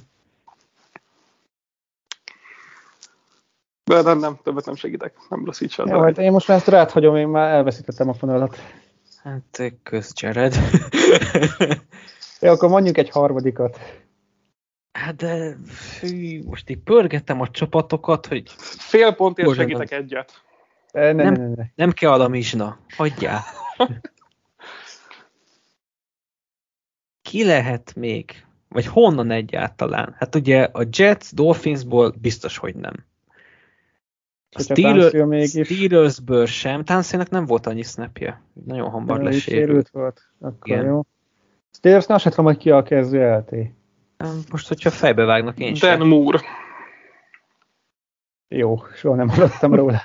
Speaker 4: De nem, többet nem segítek. Nem rossz így sem.
Speaker 5: Jó, hát én most már ezt rád hagyom, én már elveszítettem a fonalat.
Speaker 3: Hát kösz, Jared.
Speaker 5: Jó, akkor mondjuk egy harmadikat.
Speaker 3: Hát de most így pörgettem a csapatokat, hogy...
Speaker 4: Fél pontért segítek egyet.
Speaker 3: Nem kell a Mizsna. Hagyjál. Ki lehet még? Vagy honnan egyáltalán? Hát ugye a Jets, Dolphinsból biztos, hogy nem. A Steelersből sem. Tánszének nem volt annyi snapje. Nagyon hamar lesérült.
Speaker 5: Volt. Akkor jó. Steelersnál se tudom, hogy ki a kezdő LT.
Speaker 3: Most, hogyha fejbe vágnak én sem.
Speaker 4: Dan Moore.
Speaker 5: Jó, soha nem hallottam róla.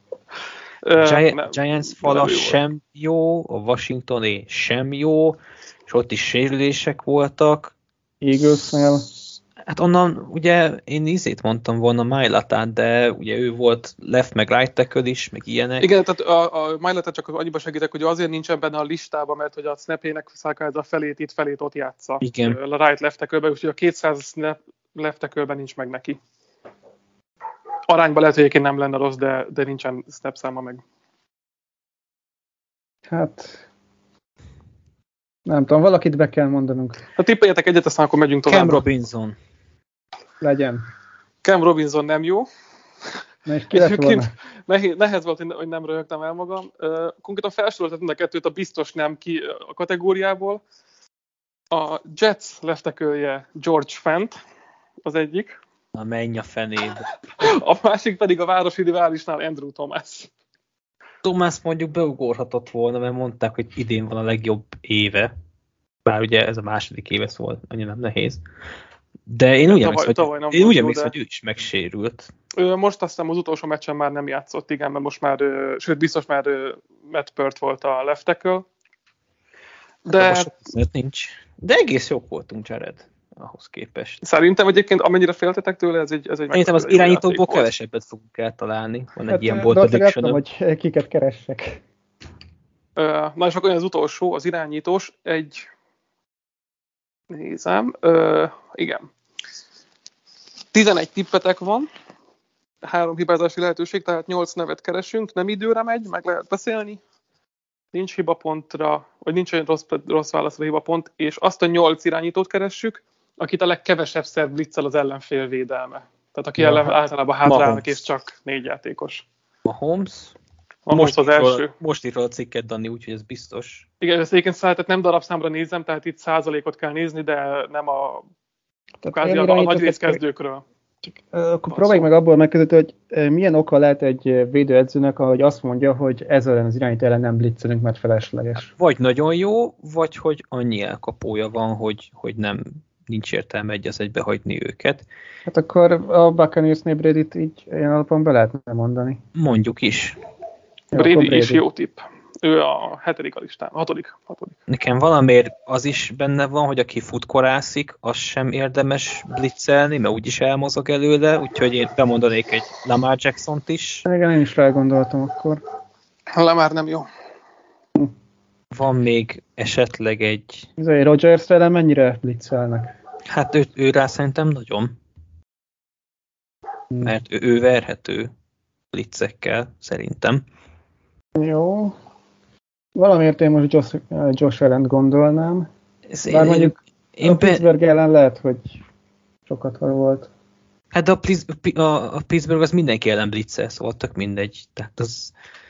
Speaker 3: Giants fala sem jó, a Washingtoné sem jó, és ott is sérülések voltak.
Speaker 5: Eaglesnél.
Speaker 3: Hát onnan ugye én mondtam volna Mailatát, de ugye ő volt left meg right tackle is, meg ilyenek.
Speaker 4: Igen, tehát a Mailatát csak annyiba segítek, hogy azért nincsen benne a listában, mert hogy a snapjének a felét ott játsza.
Speaker 3: Igen.
Speaker 4: A right left tackle-ben, úgyhogy a 200 snap left tackle-ben nincs meg neki. Arányban lehet, hogy egyébként nem lenne rossz, de nincsen snap száma meg.
Speaker 5: Hát... Nem tudom, valakit be kell mondanunk.
Speaker 4: Ha tippeljetek egyet, aztán akkor megyünk tovább.
Speaker 3: Cam Robinson.
Speaker 5: Legyen.
Speaker 4: Cam Robinson nem jó.
Speaker 5: És ki lett volna?
Speaker 4: Nehéz volt, hogy nem röhögtem el magam. Konkrétan felsoroltam mind a kettőt a biztos nem ki a kategóriából. A Jets left tackle-je George Fant az egyik.
Speaker 3: Na menj a fenébe.
Speaker 4: A másik pedig a városi riválisnál Andrew Thomas.
Speaker 3: Thomas mondjuk beugorhatott volna, mert mondták, hogy idén van a legjobb éve. Bár ugye ez a második éve, szóval annyira nem nehéz. De én úgy emlékszem, hogy ő is megsérült.
Speaker 4: Most azt hiszem az utolsó meccsen már nem játszott, igen, mert most már, sőt biztos már Matt Peart volt a left tackle.
Speaker 3: De most nincs. De egész jók voltunk, Jared, ahhoz képest.
Speaker 4: Szerintem egyébként amennyire féltetek tőle, ez egy
Speaker 3: szerintem az irányítókból kevesebbet fogunk eltalálni. Van egy ilyen bold prediction.
Speaker 5: Hogy kiket keressek.
Speaker 4: Na és akkor az utolsó, az irányítós, nézem, igen. 11 tippetek van, 3 hibázási lehetőség, tehát 8 nevet keresünk, nem időre megy, meg lehet beszélni, nincs hibapontra, vagy nincs olyan rossz válaszra hibapont, és azt a 8 irányítót keressük, akit a legkevesebbszer blitzel az ellenfél védelme. Tehát aki ellen általában hátrálnak, és csak 4 játékos.
Speaker 3: Mahomes
Speaker 4: az első.
Speaker 3: Most írod a cikket, Dani, úgyhogy ez biztos.
Speaker 4: Igen, ezt egyébként tehát nem darabszámra nézem, tehát itt százalékot kell nézni, de nem a nagy részkezdőkről.
Speaker 5: Akkor próbáljuk meg abból megközelíteni, hogy milyen oka lehet egy védőedzőnek, ahogy azt mondja, hogy ez ellen az irányító ellen nem blitzelünk, mert felesleges.
Speaker 3: Vagy nagyon jó, vagy hogy annyi elkapója van, hogy nincs értelme egy az egybe hagyni őket.
Speaker 5: Hát akkor a Buccaneers-nél Brady-t így ilyen alapon be lehetne mondani.
Speaker 3: Mondjuk is.
Speaker 4: Brady is jó tipp. Ő a 7. a listán, 6.
Speaker 3: Nekem valamiért az is benne van, hogy aki futkorászik, az sem érdemes blitzelni, mert úgyis elmozog előle, úgyhogy én bemondanék egy Lamar Jacksont is.
Speaker 5: Igen, én is rágondoltam akkor.
Speaker 4: Lamar nem jó.
Speaker 3: Van még esetleg egy...
Speaker 5: Rodgers-re mennyire blitzelnek?
Speaker 3: Hát ő rá szerintem nagyon. Mert ő verhető blitzekkel, szerintem.
Speaker 5: Jó. Valamiért én most Josh Allen-t gondolnám. Bár mondjuk a Pittsburgh ellen lehet, hogy sokat volt.
Speaker 3: Hát de a Pittsburgh az mindenki ellen blitzel, szóval tök mindegy. Tehát az...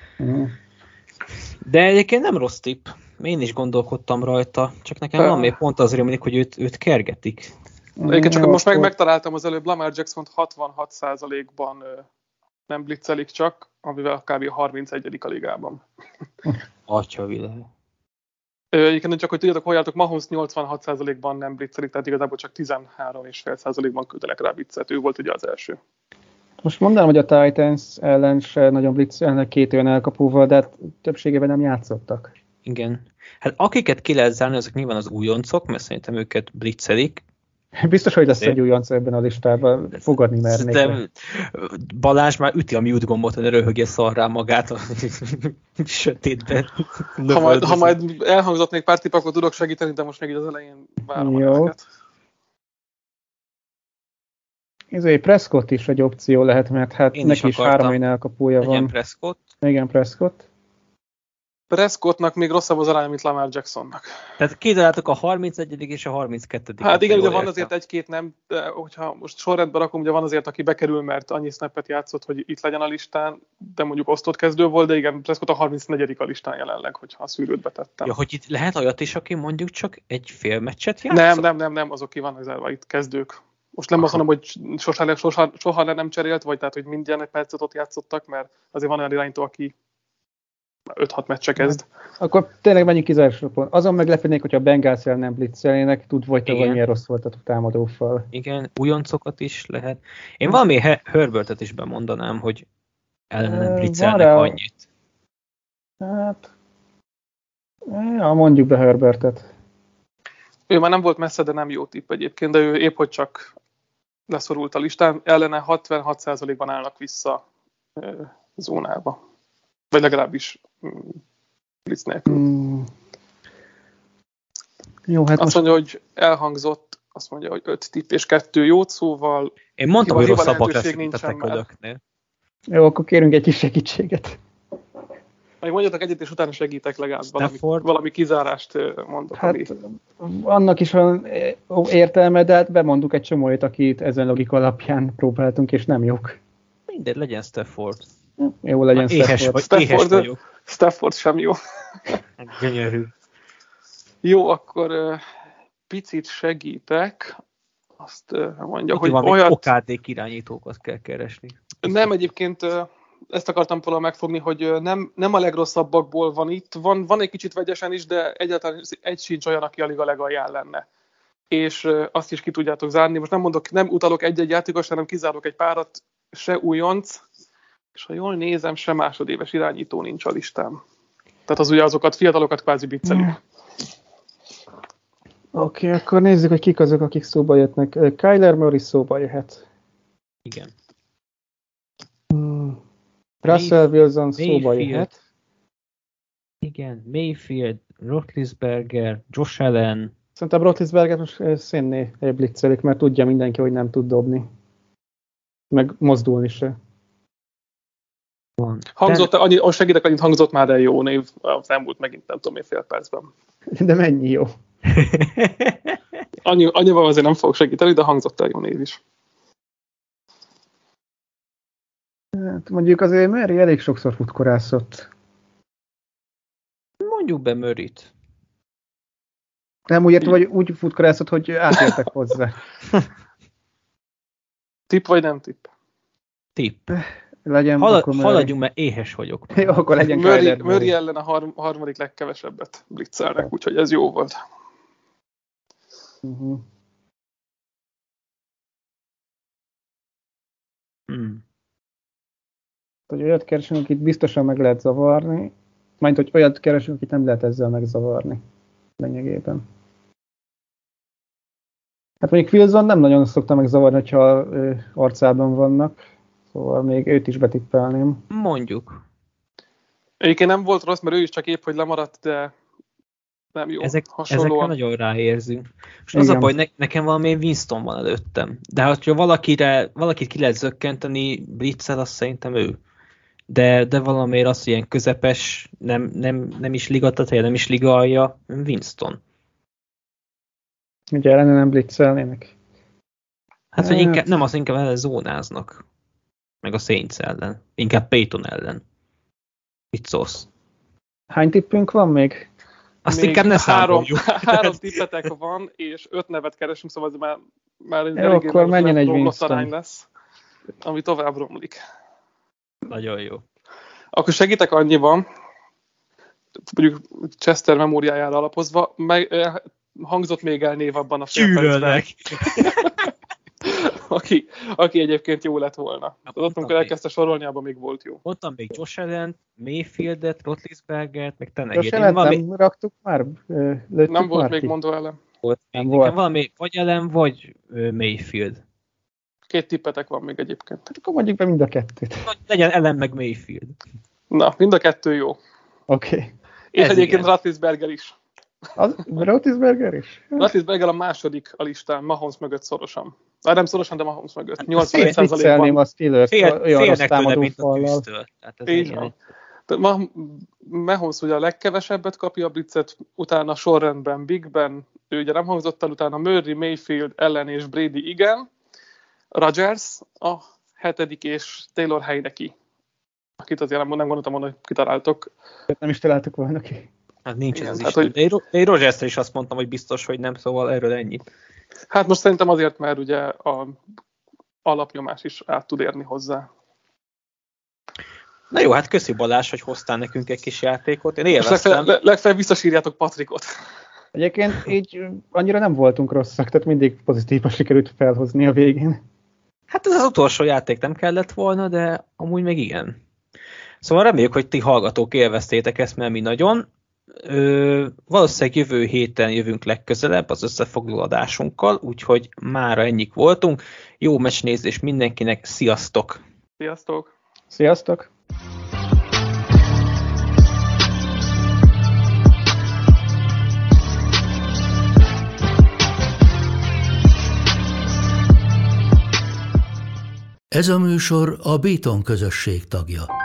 Speaker 3: De egyébként nem rossz tipp. Én is gondolkodtam rajta, csak nekem van még pont az rémlik, hogy őt kergetik.
Speaker 4: Egyébként csak most megtaláltam az előbb, Lamar Jackson 66%-ban nem blitzelik csak, amivel kb. 31. a ligában.
Speaker 3: Atya világ.
Speaker 4: Egyébként csak, hogy tudjátok, hol jártok, Mahomes 86%-ban nem blitzelik, tehát igazából csak 13,5%-ban küldenek rá blitzet. Ő volt ugye az első.
Speaker 5: Most mondanám, hogy a Titans ellen se nagyon blitzelnek 2 olyan elkapóval, de hát többségében nem játszottak.
Speaker 3: Igen. Hát akiket ki lehet zárni, azok nyilván az újoncok, mert szerintem őket blitzelik.
Speaker 5: Biztos, hogy lesz egy újonc ebben a listában, fogadni mernék.
Speaker 3: De Balázs már üti a mute gombot, hogy röhögje szarrá magát a sötétben.
Speaker 4: Ha majd elhangzott még pár tipp, akkor tudok segíteni, de most még így az elején várom ezeket.
Speaker 5: Prescott is egy opció lehet, mert hát neki is 3 olyan elkapója van.
Speaker 3: Igen, Prescott.
Speaker 5: Igen, Prescott.
Speaker 4: Prescottnak még rosszabb az aránya, mint Lamar Jacksonnak.
Speaker 3: Tehát kitaláltuk a 31. és a 32.
Speaker 4: Hát igen, ugye van azért egy-két nem, de hogyha most sorrendben rakom, ugye van azért, aki bekerül, mert annyi snappet játszott, hogy itt legyen a listán, de mondjuk osztott kezdő volt, de igen, Prescott a 34. a listán jelenleg, hogyha a szűrőt betettem.
Speaker 3: Ja, hogy itt lehet olyat is, aki mondjuk csak egy fél meccset játszott?
Speaker 4: Nem, azok ki vannak zárva, itt kezdők. Most nem azt mondom, hogy soha nem cserélt, vagy tehát, hogy mindjárt egy percet ott játszottak, mert azért van olyan irányító, aki 5-6 meccse kezd.
Speaker 5: Akkor tényleg menjünk kizárásra. Azon meglepődnék, hogyha a Bengals ellen nem blitzelnének, tudva, hogy milyen rossz volt a támadófal.
Speaker 3: Igen, újoncokat is lehet. Én valami Herbertet is bemondanám, hogy ellen nem blitzelnek annyit.
Speaker 5: Hát... Ja, mondjuk be Herbertet.
Speaker 4: Ő már nem volt messze, de nem jó tipp egyébként, de ő épp hogy csak leszorult a listán. Ellene 66%-ban állnak vissza zónába. Vagy legalábbis blitz nélkül.
Speaker 5: Jó, hát
Speaker 4: azt mondja, hogy elhangzott, azt mondja, hogy 5 tipp és 2 jót, szóval
Speaker 3: én mondtam, hogy rosszabbak lesznek, mint a tekölöknél.
Speaker 5: Jó, akkor kérünk egy kis segítséget.
Speaker 4: Még mondjatok egyet, és utána segítek legalább valami kizárást mondok.
Speaker 5: Hát annak is van értelme, de hát bemondjuk egy csomót, akit ezen logika alapján próbáltunk, és nem jók.
Speaker 3: Mindegy, legyen Stafford.
Speaker 5: Jó, legyen Stafford.
Speaker 4: Stafford sem jó.
Speaker 3: Gyönyörű.
Speaker 4: Jó, akkor picit segítek. Azt mondja, hogy
Speaker 3: olyat... okádék irányítókat kell keresni.
Speaker 4: Nem, egyébként ezt akartam volna megfogni, hogy nem a legrosszabbakból van itt. Van egy kicsit vegyesen is, de egyáltalán egy sincs olyan, aki a liga legalján lenne. És azt is ki tudjátok zárni. Most nem utalok egy-egy játékos, hanem kizárok egy párat, se újonc, és ha jól nézem, se másodéves irányító nincs a listán. Tehát az ugye azokat, fiatalokat kvázi biccelük.
Speaker 5: Oké, akkor nézzük, hogy kik azok, akik szóba jöttnek. Kyler Murray szóba jöhet.
Speaker 3: Igen.
Speaker 5: Russell Wilson szóba jöhet.
Speaker 3: Igen, Mayfield, Roethlisberger, Josh Allen.
Speaker 5: Szerintem Roethlisberger most szénné blitzelik, mert tudja mindenki, hogy nem tud dobni. Meg mozdulni se.
Speaker 4: Hangzott, segítek, annyit hangzott már el jó név, az elmúlt megint nem tudom, fél percben.
Speaker 5: De mennyi jó?
Speaker 4: Annyival azért nem fogok segíteni, de hangzott el jó név is.
Speaker 5: Hát mondjuk azért Murray elég sokszor futkorászott.
Speaker 3: Mondjuk be Murrayt.
Speaker 5: Nem úgy értem, hogy úgy futkorászott, hogy átértek hozzá.
Speaker 4: Tipp vagy nem tipp?
Speaker 3: Tipp.
Speaker 5: Haladjunk,
Speaker 3: mert éhes vagyok.
Speaker 5: Jó, akkor legyen
Speaker 4: Murray ellen a harmadik legkevesebbet blitzelnek, úgyhogy ez jó volt.
Speaker 5: Hogy olyat keresünk, itt biztosan meg lehet zavarni. Majd, hogy olyat keresünk, akit nem lehet ezzel megzavarni lényegében. Hát mondjuk Wilson nem nagyon szokta megzavarni, hogyha arcában vannak, szóval még őt is betippelném.
Speaker 3: Mondjuk.
Speaker 4: Egyébként nem volt rossz, mert ő is csak épp, hogy lemaradt, de nem jó.
Speaker 3: Ezekre nagyon ráérzünk. És az a baj, nekem valami Winston van előttem. De ha valakit ki lehet zökkenteni blitzel, azt szerintem ő. De valamiért az ilyen közepes, nem is ligatatja, nem is ligalja, Winston.
Speaker 5: Ugye ellene nem blitzelnének?
Speaker 3: Hát, hogy inkább, nem, az inkább ellen zónáznak. Meg a Saints ellen. Inkább Peyton ellen. Mit szólsz?
Speaker 5: Hány tippünk van még?
Speaker 3: Azt még inkább ne számoljuk.
Speaker 4: Három tippetek van, és 5 nevet keresünk, szóval ez már
Speaker 5: jó, akkor menjen egy Winston.
Speaker 4: Lesz, ami tovább romlik.
Speaker 3: Nagyon jó.
Speaker 4: Akkor segítek annyiban, mondjuk Chester memóriájára alapozva, hangzott még el név abban a félpercben. aki egyébként jó lett volna. Ott, amikor elkezdte sorolni, abban még volt jó.
Speaker 3: Mondtam még Josh Allen, Mayfieldet, Roethlisbergert, meg Tenegét.
Speaker 5: Josh Allen nem raktuk már?
Speaker 4: Nem volt még mondó ellen.
Speaker 3: Nem volt. Valami vagy Allen, vagy Mayfield.
Speaker 4: 2 tippetek van még egyébként.
Speaker 5: Hát akkor mondjuk be mind a kettőt.
Speaker 3: Legyen Allen meg Mayfield.
Speaker 4: Na, mind a 2 jó.
Speaker 5: Oké.
Speaker 4: És egyébként Roethlisberger is.
Speaker 5: Roethlisberger is?
Speaker 4: Roethlisberger a második a listán, Mahomes mögött szorosan. Nem szorosan, de Mahomes mögött.
Speaker 5: 81%-ban. A Steelers olyan rossz támadó fallal.
Speaker 4: Így van. Mahomes ugye a legkevesebbet kapja a blitzet, utána sorrendben Big Ben, ő ugye nem hangzott el, utána Murray, Mayfield, Allen és Brady igen. Rodgers a 7. és Taylor Heineke, akit azért nem gondoltam volna, hogy kitaláltok.
Speaker 5: Nem is találtuk volna ki.
Speaker 3: Hát nincs ez az is. De én Rodgersre is azt mondtam, hogy biztos, hogy nem, szóval erről ennyi.
Speaker 4: Hát most szerintem azért, mert ugye a alapnyomás is át tud érni hozzá.
Speaker 3: Na jó, hát köszi Balázs, hogy hoztál nekünk egy kis játékot. Én élveztem.
Speaker 4: Legfeljebb visszasírjátok Patrikot.
Speaker 5: Egyébként így annyira nem voltunk rosszak, tehát mindig pozitívan sikerült felhozni a végén.
Speaker 3: Hát ez az utolsó játék nem kellett volna, de amúgy meg igen. Szóval reméljük, hogy ti hallgatók élveztétek ezt, mert mi nagyon. Valószínűleg jövő héten jövünk legközelebb az összefoglaló adásunkkal, úgyhogy mára ennyik voltunk. Jó meccsnézés mindenkinek, sziasztok!
Speaker 4: Sziasztok!
Speaker 5: Sziasztok!
Speaker 1: Ez a műsor a Béton közösség tagja.